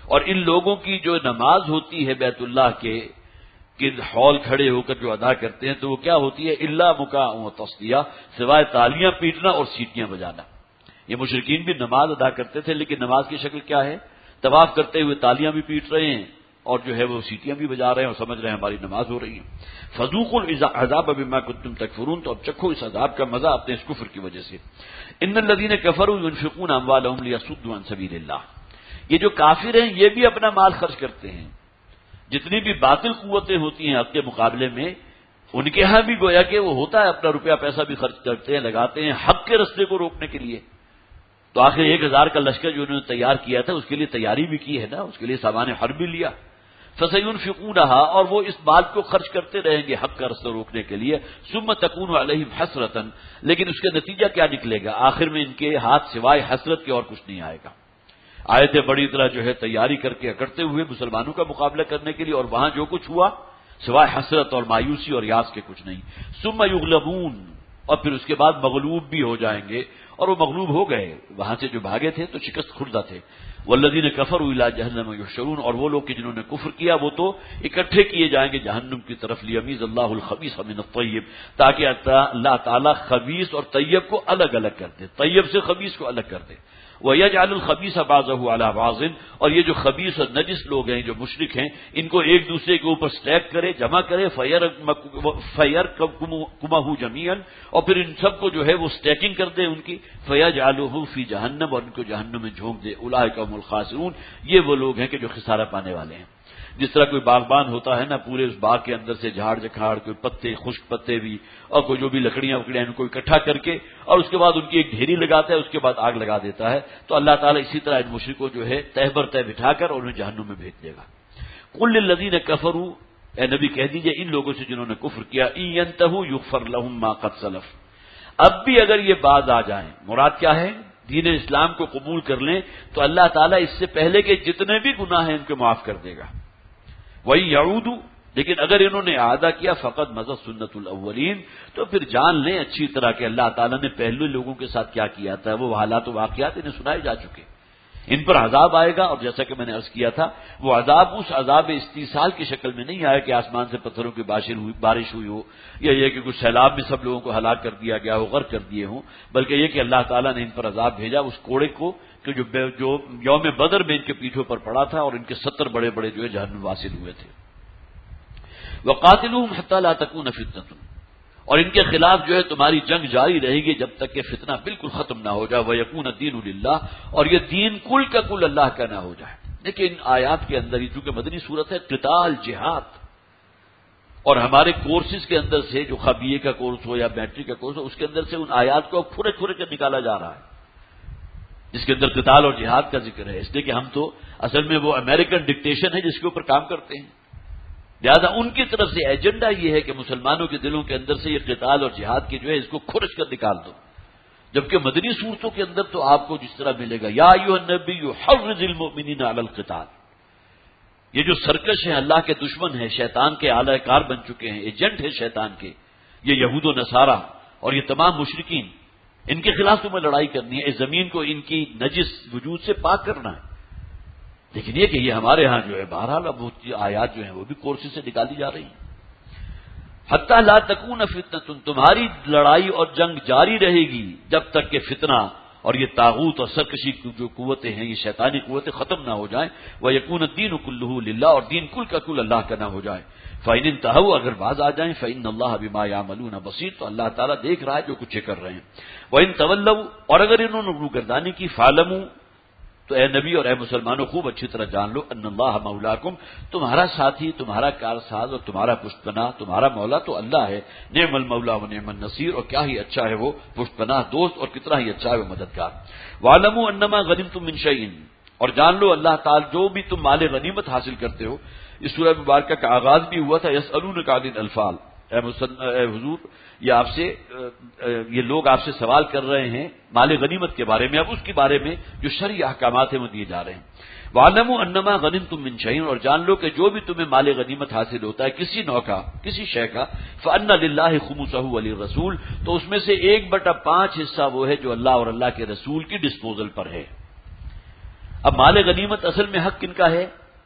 اور ان لوگوں کی جو نماز ہوتی ہے بیت اللہ کے کہ ہال کھڑے ہو کر جو ادا کرتے ہیں تو وہ کیا ہوتی ہے؟ الا مکا و تصدیہ، سوائے تالیاں پیٹنا اور سیٹیاں بجانا۔ یہ مشرکین بھی نماز ادا کرتے تھے، لیکن نماز کی شکل کیا ہے؟ طواف کرتے ہوئے تالیاں بھی پیٹ رہے ہیں اور جو ہے وہ سیٹیاں بھی بجا رہے ہیں اور سمجھ رہے ہیں ہماری نماز ہو رہی ہے۔ فذوقوا العذاب بما کنتم تکفرون، تو اب چکھو اس عذاب کا مزہ اپنے اس کفر کی وجہ سے۔ ان الذين كفروا ينفقون اموالهم ليصدوا عن سبيل الله، یہ جو کافر ہیں یہ بھی اپنا مال خرچ کرتے ہیں، جتنی بھی باطل قوتیں ہوتی ہیں حق کے مقابلے میں، ان کے ہاں بھی گویا کہ وہ ہوتا ہے اپنا روپیہ پیسہ بھی خرچ کرتے ہیں، لگاتے ہیں حق کے رستے کو روکنے کے لیے۔ تو آخر ایک ہزار کا لشکر جو انہوں نے تیار کیا تھا اس کے لیے تیاری بھی کی ہے نا، اس کے لیے سامان حرب بھی لیا۔ فسينفقونها، اور وہ اس بات کو خرچ کرتے رہیں گے حق کا رستہ روکنے کے لیے، ثم تكون عليهم حسرة، لیکن اس کا نتیجہ کیا نکلے گا؟ آخر میں ان کے ہاتھ سوائے حسرت کے اور کچھ نہیں آئے گا۔ آئے تھے بڑی طرح جو ہے تیاری کر کے اکڑتے ہوئے مسلمانوں کا مقابلہ کرنے کے لیے، اور وہاں جو کچھ ہوا سوائے حسرت اور مایوسی اور یاس کے کچھ نہیں۔ ثم يغلبون، اور پھر اس کے بعد مغلوب بھی ہو جائیں گے، اور وہ مغلوب ہو گئے، وہاں سے جو بھاگے تھے تو شکست خوردہ تھے۔ والذین کفروا الی جہنم یحشرون، اور وہ لوگ کہ جنہوں نے کفر کیا وہ تو اکٹھے کیے جائیں گے جہنم کی طرف، لیمیز اللہ الخبیث من الطیب، تاکہ اللہ تعالیٰ خبیث اور طیب کو الگ الگ کر دے، طیب سے خبیث کو الگ کر دے۔ وَيَجْعَلُ الْخَبِيثَ بَعْضَهُ عَلَى بَعْضٍ، اور یہ جو خبیث اور نجس لوگ ہیں جو مشرک ہیں ان کو ایک دوسرے کے اوپر سٹیک کرے، جمع کرے، فَيَرْكُمَهُ جَمِيعًا، اور پھر ان سب کو جو ہے وہ سٹیکنگ کر دے ان کی، فَيَجْعَلُهُ فِي جَهَنَّمَ، اور ان کو جہنم میں جھونک دے۔ اولئک هم الخاسرون، یہ وہ لوگ ہیں کہ جو خسارہ پانے والے ہیں۔ جس طرح کوئی باغبان ہوتا ہے نا، پورے اس باغ کے اندر سے جھاڑ جھکاڑ، کوئی پتے خشک پتے بھی اور کوئی جو بھی لکڑیاں وکڑیاں ان کو اکٹھا کر کے اور اس کے بعد ان کی ایک ڈھیری لگاتا ہے، اس کے بعد آگ لگا دیتا ہے، تو اللہ تعالیٰ اسی طرح ان مشرکوں کو جو ہے تہ بر تہ بٹھا کر اور انہیں جہنم میں بھیج دے گا۔ قل للذین کفروا، اے نبی کہہ دیجئے ان لوگوں سے جنہوں نے کفر کیا، ان ینتہوا یغفر لهم ما قد سلف، اب بھی اگر یہ باز آ جائیں، مراد کیا ہے؟ دین اسلام کو قبول کر لیں تو اللہ تعالیٰ اس سے پہلے کے جتنے بھی گناہ ہیں ان کو معاف کر دے گا۔ وہی یعودو، لیکن اگر انہوں نے اعادہ کیا فقط مضت سنت الاولین، تو پھر جان لیں اچھی طرح کہ اللہ تعالیٰ نے پہلے لوگوں کے ساتھ کیا کیا تھا، وہ حالات و واقعات انہیں سنائے جا چکے، ان پر عذاب آئے گا، اور جیسا کہ میں نے عرض کیا تھا وہ عذاب اس عذاب استیصال کی شکل میں نہیں آیا کہ آسمان سے پتھروں کی بارش ہوئی ہو، یا یہ کہ کچھ سیلاب میں سب لوگوں کو ہلاک کر دیا گیا ہو، غرق کر دیے ہوں، بلکہ یہ کہ اللہ تعالیٰ نے ان پر عذاب بھیجا اس کوڑے کو کہ جو جو یوم بدر میں ان کے پیٹھوں پر پڑا تھا، اور ان کے ستر بڑے بڑے جو ہے جہنم واصل ہوئے تھے۔ وَقَاتِلُوهُمْ حَتَّى لَا تَكُونَ فِتْنَةٌ، اور ان کے خلاف جو ہے تمہاری جنگ جاری رہے گی جب تک کہ فتنہ بالکل ختم نہ ہو جائے، وَيَكُونَ الدِّينُ لِلَّهِ، اور یہ دین کل کا کل اللہ کا نہ ہو جائے۔ لیکن ان آیات کے اندر یہ چونکہ مدنی صورت ہے، قتال، جہاد، اور ہمارے کورسز کے اندر سے جو خبیے کا کورس ہو یا میٹرک کا کورس ہو اس کے اندر سے ان آیات کو پھرے پھرے کر نکالا جا رہا ہے جس کے اندر قتال اور جہاد کا ذکر ہے، اس لیے کہ ہم تو اصل میں وہ امریکن ڈکٹیشن ہے جس کے اوپر کام کرتے ہیں، لہذا ان کی طرف سے ایجنڈا یہ ہے کہ مسلمانوں کے دلوں کے اندر سے یہ قتال اور جہاد کی جو ہے اس کو کھرچ کر نکال دو، جبکہ مدنی صورتوں کے اندر تو آپ کو جس طرح ملے گا یا ایھا النبی حرض المؤمنین علی القتال، یہ جو سرکش ہیں، اللہ کے دشمن ہیں، شیطان کے اعلی کار بن چکے ہیں، ایجنٹ ہیں شیطان کے، یہ یہود و نصارہ اور یہ تمام مشرکین، ان کے خلاف تمہیں لڑائی کرنی ہے، اس زمین کو ان کی نجس وجود سے پاک کرنا ہے۔ لیکن یہ کہ یہ ہمارے ہاں جو ہے بہرحال اب وہ آیات جو ہیں وہ بھی کورسز سے نکالی جا رہی ہیں۔ حتی لا تکون فتنۃ، تمہاری لڑائی اور جنگ جاری رہے گی جب تک کہ فتنہ اور یہ طاغوت اور سرکشی کی جو قوتیں ہیں، یہ شیطانی قوتیں ختم نہ ہو جائیں، وَيَكُونَ الدِّينُ كُلُّهُ لِلَّهِ، اور دین کل کا کل اللہ کا نہ ہو جائے۔ فَإِنِ انْتَهَوْا، اگر باز آ جائیں، فَإِنَّ اللَّهَ بِمَا يَعْمَلُونَ بَصِيرٌ، تو اللہ تعالیٰ دیکھ رہا ہے جو کچھ کر رہے ہیں۔ وَإِن تَوَلَّوْا، اور اگر انہوں نے روگردانی کی، فَاعْلَمُوا، تو اے نبی اور اے مسلمانوں خوب اچھی طرح جان لو، ان اللہ مولاکم، تمہارا ساتھی، تمہارا کارساز اور تمہارا پشت پناہ، تمہارا مولا تو اللہ ہے، نعم المولا و نعم النصیر، اور کیا ہی اچھا ہے وہ پشت پناہ دوست، اور کتنا ہی اچھا ہے وہ مددگار۔ وَاعْلَمُوا أَنَّمَا غَنِمْتُم مِّن شَيْءٍ، اور جان لو اللہ تعالی جو بھی تم مال غنیمت حاصل کرتے ہو، اس سورہ مبارکہ کا آغاز بھی ہوا تھا یسألونک عن الانفال، اے حضور یہ آپ سے یہ لوگ آپ سے سوال کر رہے ہیں مال غنیمت کے بارے میں، اب اس کے بارے میں جو شرعی احکامات ہیں وہ دیے جا رہے ہیں۔ وَاعْلَمُوا أَنَّمَا غَنِمْتُم مِّن شَيْءٍ، اور جان لو کہ جو بھی تمہیں مال غنیمت حاصل ہوتا ہے کسی نوع کا، کسی شے کا، فَأَنَّ لِلَّهِ خُمُسَهُ وَلِلرَّسُولِ، تو اس میں سے ایک بٹا پانچ حصہ وہ ہے جو اللہ اور اللہ کے رسول کی ڈسپوزل پر ہے۔ اب مال غنیمت اصل میں حق کن کا ہے؟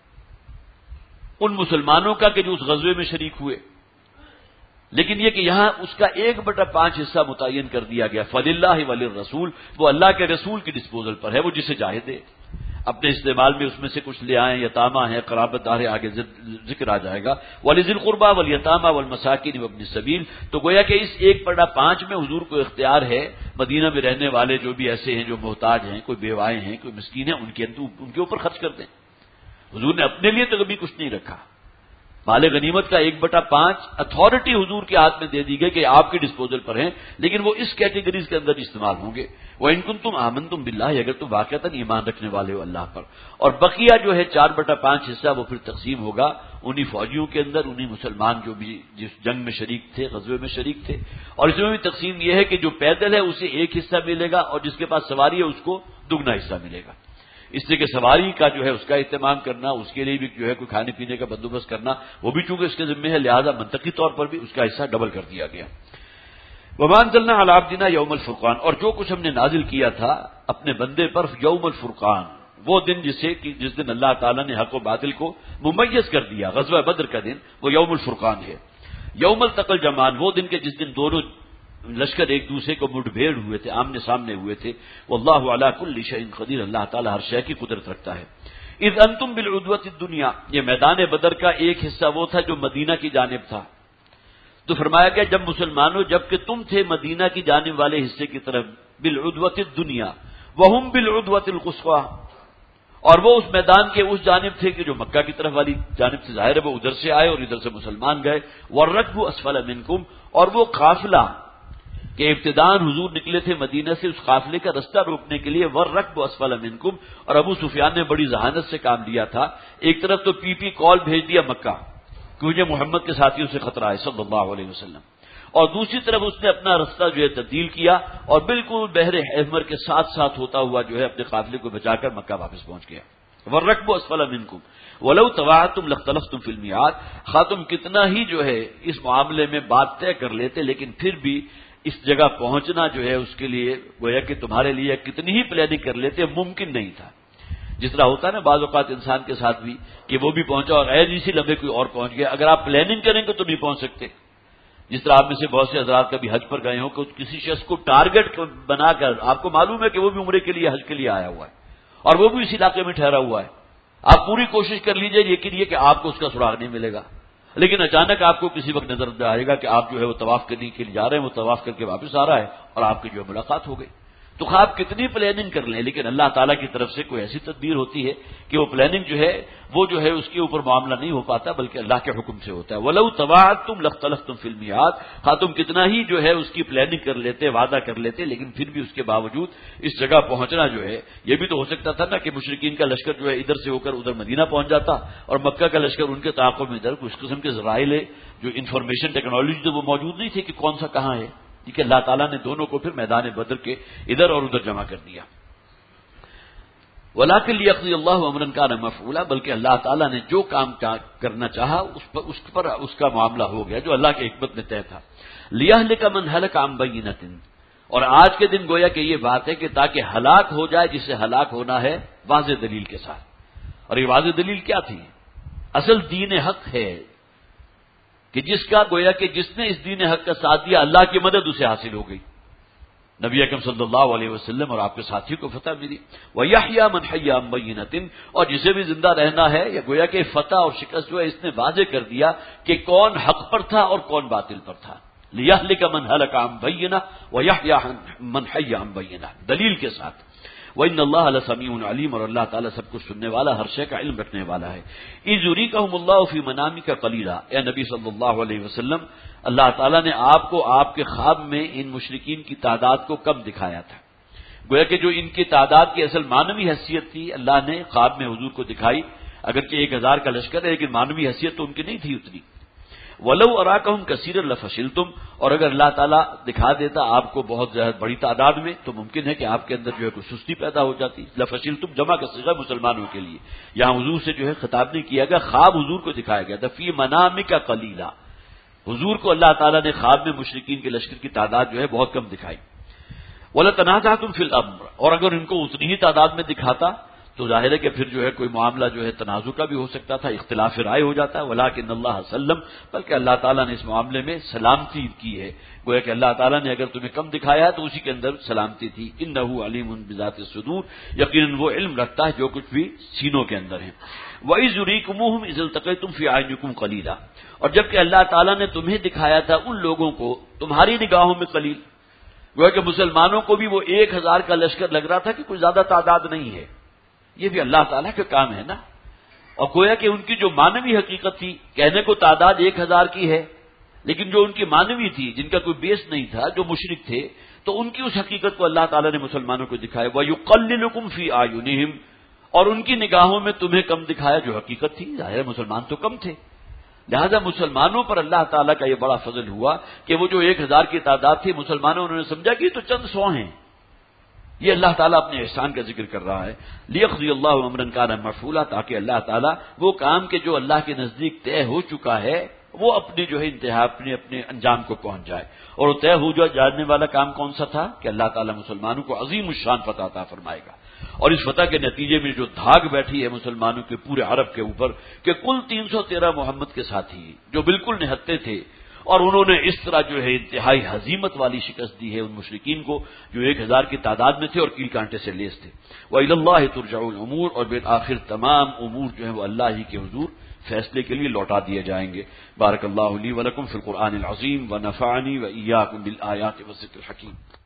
ان مسلمانوں کا کہ جو اس غزوے میں شریک ہوئے، لیکن یہ کہ یہاں اس کا ایک بٹا پانچ حصہ متعین کر دیا گیا، فَلِلَّهِ وَلِلرَّسُولِ، وہ اللہ کے رسول کی ڈسپوزل پر ہے، وہ جسے چاہے دے اپنے استعمال میں، اس میں سے کچھ لے آئیں، یتامہ ہیں، قرابت دار ہے، آگے ذکر آ جائے گا، وَلِذِي الْقُرْبَى وَالْيَتَامَى وَالْمَسَاكِينِ وَابْنِ السَّبِيلِ، تو گویا کہ اس ایک بٹا پانچ میں حضور کو اختیار ہے مدینہ میں رہنے والے جو بھی ایسے ہیں جو محتاج ہیں، کوئی بیوائیں ہیں، کوئی مسکین ہیں، ان کے ان کے اوپر خرچ کر دیں۔ حضور نے اپنے لیے تو کبھی کچھ نہیں رکھا۔ مال غنیمت کا ایک بٹا پانچ اتھارٹی حضور کے ہاتھ میں دے دی گئی کہ آپ کے ڈسپوزل پر ہیں، لیکن وہ اس کیٹیگریز کے اندر استعمال ہوں گے۔ وَإِن كُنتُمْ آمَنتُم بِاللَّهِ، اگر تم واقعتاً ایمان رکھنے والے ہو اللہ پر، اور بقیہ جو ہے چار بٹا پانچ حصہ وہ پھر تقسیم ہوگا انہی فوجیوں کے اندر، انہی مسلمان جو بھی جس جنگ میں شریک تھے، غزوے میں شریک تھے، اور اس میں بھی تقسیم یہ ہے کہ جو پیدل ہے اسے ایک حصہ ملے گا اور جس کے پاس سواری ہے اس کو دگنا حصہ ملے گا، اس لیے کہ سواری کا جو ہے اس کا اہتمام کرنا، اس کے لیے بھی جو ہے کوئی کھانے پینے کا بندوبست کرنا، وہ بھی چونکہ اس کے ذمہ ہے، لہذا منطقی طور پر بھی اس کا حصہ ڈبل کر دیا گیا۔ وَمَا أَنزَلْنَا عَلَىٰ عَبْدِنَا يَوْمَ الْفُرْقَانِ، اور جو کچھ ہم نے نازل کیا تھا اپنے بندے پر یوم الفرقان، وہ دن جسے کہ جس دن اللہ تعالیٰ نے حق و باطل کو ممیز کر دیا، غزوہ بدر کا دن وہ یوم الفرقان ہے۔ یوم التقى الجمعان، وہ دن کے جس دن دونوں لشکر ایک دوسرے کو مٹ بھیڑ ہوئے تھے، آمنے سامنے ہوئے تھے۔ واللہ علی کل شیء قدیر، اللہ تعالیٰ ہر شے کی قدرت رکھتا ہے۔ اذ انتم بالعدوۃ الدنیا، یہ میدان بدر کا ایک حصہ وہ تھا جو مدینہ کی جانب تھا، تو فرمایا گیا جب مسلمانوں جب کہ تم تھے مدینہ کی جانب والے حصے کی طرف، بالعدوۃ الدنیا وہم بالعدوۃ القصویٰ، اور وہ اس میدان کے اس جانب تھے کہ جو مکہ کی طرف والی جانب سے، ظاہر ہے وہ ادھر سے آئے اور ادھر سے مسلمان گئے۔ والرکب اسفل منکم، اور وہ قافلہ کہ ابتداءً حضور نکلے تھے مدینہ سے اس قافلے کا رستہ روکنے کے لیے، والرکب اسفل منکم، اور ابو سفیان نے بڑی ذہانت سے کام لیا تھا، ایک طرف تو پی پی کال بھیج دیا مکہ کہ مجھے محمد کے ساتھیوں سے خطرہ ہے صلی اللہ علیہ وسلم، اور دوسری طرف اس نے اپنا رستہ جو ہے تبدیل کیا اور بالکل بحر احمر کے ساتھ ساتھ ہوتا ہوا جو ہے اپنے قافلے کو بچا کر مکہ واپس پہنچ گیا۔ والرکب اسفل منکم ولو تواعدتم لاختلفتم فی المیعاد، خواہ تم کتنا ہی جو ہے اس معاملے میں بات طے کر لیتے لیکن پھر بھی اس جگہ پہنچنا جو ہے اس کے لیے گویا کہ تمہارے لیے کتنی ہی پلاننگ کر لیتے ممکن نہیں تھا۔ جس طرح ہوتا ہے نا بعض اوقات انسان کے ساتھ بھی کہ وہ بھی پہنچا اور غیر اسی لمحے کوئی اور پہنچ گیا، اگر آپ پلاننگ کریں گے تو نہیں پہنچ سکتے۔ جس طرح آپ میں سے بہت سے حضرات کبھی حج پر گئے ہوں کہ کسی شخص کو ٹارگٹ بنا کر آپ کو معلوم ہے کہ وہ بھی عمرے کے لیے حج کے لیے آیا ہوا ہے اور وہ بھی اس علاقے میں ٹھہرا ہوا ہے، آپ پوری کوشش کر لیجئے لیکن یہ کہ آپ کو اس کا سراغ نہیں ملے گا، لیکن اچانک آپ کو کسی وقت نظر آئے گا کہ آپ جو ہے وہ طواف کرنے کے لیے جا رہے ہیں، وہ طواف کر کے واپس آ رہا ہے اور آپ کی جو ہے ملاقات ہو گئی۔ تو خواب کتنی پلاننگ کر لیں لیکن اللہ تعالیٰ کی طرف سے کوئی ایسی تدبیر ہوتی ہے کہ وہ پلاننگ جو ہے وہ جو ہے اس کے اوپر معاملہ نہیں ہو پاتا بلکہ اللہ کے حکم سے ہوتا ہے۔ وَلَوْ تَوَاعَدتُّمْ لَاخْتَلَفْتُمْ فِي الْمِيعَادِ، خواہ تم کتنا ہی جو ہے اس کی پلاننگ کر لیتے، وعدہ کر لیتے، لیکن پھر بھی اس کے باوجود اس جگہ پہنچنا جو ہے یہ بھی تو ہو سکتا تھا نا کہ مشرکین کا لشکر جو ہے ادھر سے ہو کر ادھر مدینہ پہنچ جاتا اور مکہ کا لشکر ان کے تعاقب میں ادھر، کچھ قسم کے ذرائع جو انفارمیشن ٹیکنالوجی جو وہ موجود نہیں تھی کہ کون سا کہاں ہے، کہ اللہ تعالیٰ نے دونوں کو پھر میدان بدر کے ادھر اور ادھر جمع کر دیا۔ وَلَٰكِن لِيَقْضِيَ اللَّهُ أَمْرًا كَانَ مَفْعُولًا، بلکہ اللہ تعالیٰ نے جو کام کرنا چاہا اس پر اس پر اس کا معاملہ ہو گیا جو اللہ کی حکمت میں طے تھا۔ لِيَهْلِكَ مَنْ هَلَكَ عَن بَيِّنَةٍ، اور آج کے دن گویا کہ یہ بات ہے کہ تاکہ ہلاک ہو جائے جسے ہلاک ہونا ہے واضح دلیل کے ساتھ، اور یہ واضح دلیل کیا تھی؟ اصل دین حق ہے کہ جس کا گویا کہ جس نے اس دین حق کا ساتھ دیا اللہ کی مدد اسے حاصل ہو گئی، نبی اکرم صلی اللہ علیہ وسلم اور آپ کے ساتھی کو فتح ملی۔ وَيَحْيَىٰ مَنْ حَيَّ عَن بَيِّنَةٍ، اور جسے بھی زندہ رہنا ہے یا گویا کہ فتح اور شکست جو ہے اس نے واضح کر دیا کہ کون حق پر تھا اور کون باطل پر تھا۔ لِيَهْلِكَ مَنْ هَلَكَ عَن بَيِّنَةٍ وَيَحْيَىٰ مَنْ حَيَّ عَن بَيِّنَةٍ، دلیل کے ساتھ۔ وَإِنَّ اللَّهَ لَسَمِيعٌ عَلِيمٌ، اور اللہ تعالیٰ سب کچھ سننے والا، ہر شے کا علم رکھنے والا ہے۔ إِذْ يُرِيكَهُمُ اللَّهُ فِي مَنَامِكَ قَلِيلًا، اے نبی صلی اللہ علیہ وسلم، اللہ تعالیٰ نے آپ کو آپ کے خواب میں ان مشرکین کی تعداد کو کم دکھایا تھا، گویا کہ جو ان کی تعداد کی اصل معنوی حیثیت تھی اللہ نے خواب میں حضور کو دکھائی، اگرچہ ایک ہزار کا لشکر ہے لیکن معنوی حیثیت تو ان کی نہیں تھی اتنی۔ وَلَوْ أَرَاكَهُمْ كَثِيرًا لَفَشِلْتُمْ، اور اگر اللہ تعالیٰ دکھا دیتا آپ کو بہت زیادہ بڑی تعداد میں تو ممکن ہے کہ آپ کے اندر جو ہے کوئی سستی پیدا ہو جاتی۔ لَفَشِلْتُمْ جمع کا صیغہ مسلمانوں کے لیے، یہاں حضور سے جو ہے خطاب نہیں کیا گیا، خواب حضور کو دکھایا گیا تھا۔ فِي مَنَامِكَ قَلِيلًا، حضور کو اللہ تعالیٰ نے خواب میں مشرکین کے لشکر کی تعداد جو ہے بہت کم دکھائی۔ وَلَتَنَازَعْتُمْ فِي الْأَمْرِ، اور اگر ان کو اتنی ہی تعداد میں دکھاتا تو ظاہر ہے کہ پھر جو ہے کوئی معاملہ جو ہے تنازع کا بھی ہو سکتا تھا، اختلاف رائے ہو جاتا ہے، ولیکن اللہ سلم، بلکہ اللہ تعالیٰ نے اس معاملے میں سلامتی کی ہے، گویا کہ اللہ تعالیٰ نے اگر تمہیں کم دکھایا ہے تو اسی کے اندر سلامتی تھی۔ انہ علیم بذات الصدور، یقیناً وہ علم رکھتا ہے جو کچھ بھی سینوں کے اندر ہے۔ وَإِذْ يُرِيكُمُوهُمْ إِذِ الْتَقَيْتُمْ فِي أَعْيُنِكُمْ قَلِيلًا، اور جبکہ اللہ تعالیٰ نے تمہیں دکھایا تھا ان لوگوں کو تمہاری نگاہوں میں قلیل، گویا کہ مسلمانوں کو بھی وہ ایک ہزار کا لشکر لگ رہا تھا کہ کوئی زیادہ تعداد نہیں ہے، یہ بھی اللہ تعالیٰ کا کام ہے نا۔ اور گویا کہ ان کی جو مانوی حقیقت تھی، کہنے کو تعداد ایک ہزار کی ہے، لیکن جو ان کی مانوی تھی، جن کا کوئی بیس نہیں تھا، جو مشرک تھے، تو ان کی اس حقیقت کو اللہ تعالیٰ نے مسلمانوں کو دکھایا۔ وَيُقَلِّلُكُمْ فِي أَعْيُنِهِمْ، اور ان کی نگاہوں میں تمہیں کم دکھایا جو حقیقت تھی، ظاہر ہے مسلمان تو کم تھے، لہذا مسلمانوں پر اللہ تعالیٰ کا یہ بڑا فضل ہوا کہ وہ جو ایک ہزار کی تعداد تھی، مسلمانوں انہوں نے سمجھا کہ یہ تو چند سو ہیں۔ یہ اللہ تعالیٰ اپنے احسان کا ذکر کر رہا ہے، لِيَقْضِيَ اللَّهُ أَمْرًا كَانَ مَفْعُولًا، تاکہ اللہ تعالیٰ وہ کام کے جو اللہ کے نزدیک طے ہو چکا ہے وہ اپنی جو ہے انتہا اپنے اپنے انجام کو پہنچ جائے۔ اور وہ طے ہو جانے والا کام کون سا تھا کہ اللہ تعالیٰ مسلمانوں کو عظیم الشان فتح عطا فرمائے گا، اور اس فتح کے نتیجے میں جو دھاگ بیٹھی ہے مسلمانوں کے پورے عرب کے اوپر کہ کل تین سو تیرہ محمد کے ساتھی جو بالکل نہتے تھے، اور انہوں نے اس طرح جو ہے انتہائی ہزیمت والی شکست دی ہے ان مشرکین کو جو ایک ہزار کی تعداد میں تھے اور کیل کانٹے سے لیس تھے۔ وَإِلَى اللَّهِ تُرْجَعُ الْأُمُورُ، اور بالآخر تمام امور جو ہے وہ اللہ ہی کے حضور فیصلے کے لیے لوٹا دیے جائیں گے۔ بارک اللہ لی ولکم فی القرآن العظیم ونفعنی وإیاکم بالآیات والذکر الحکیم۔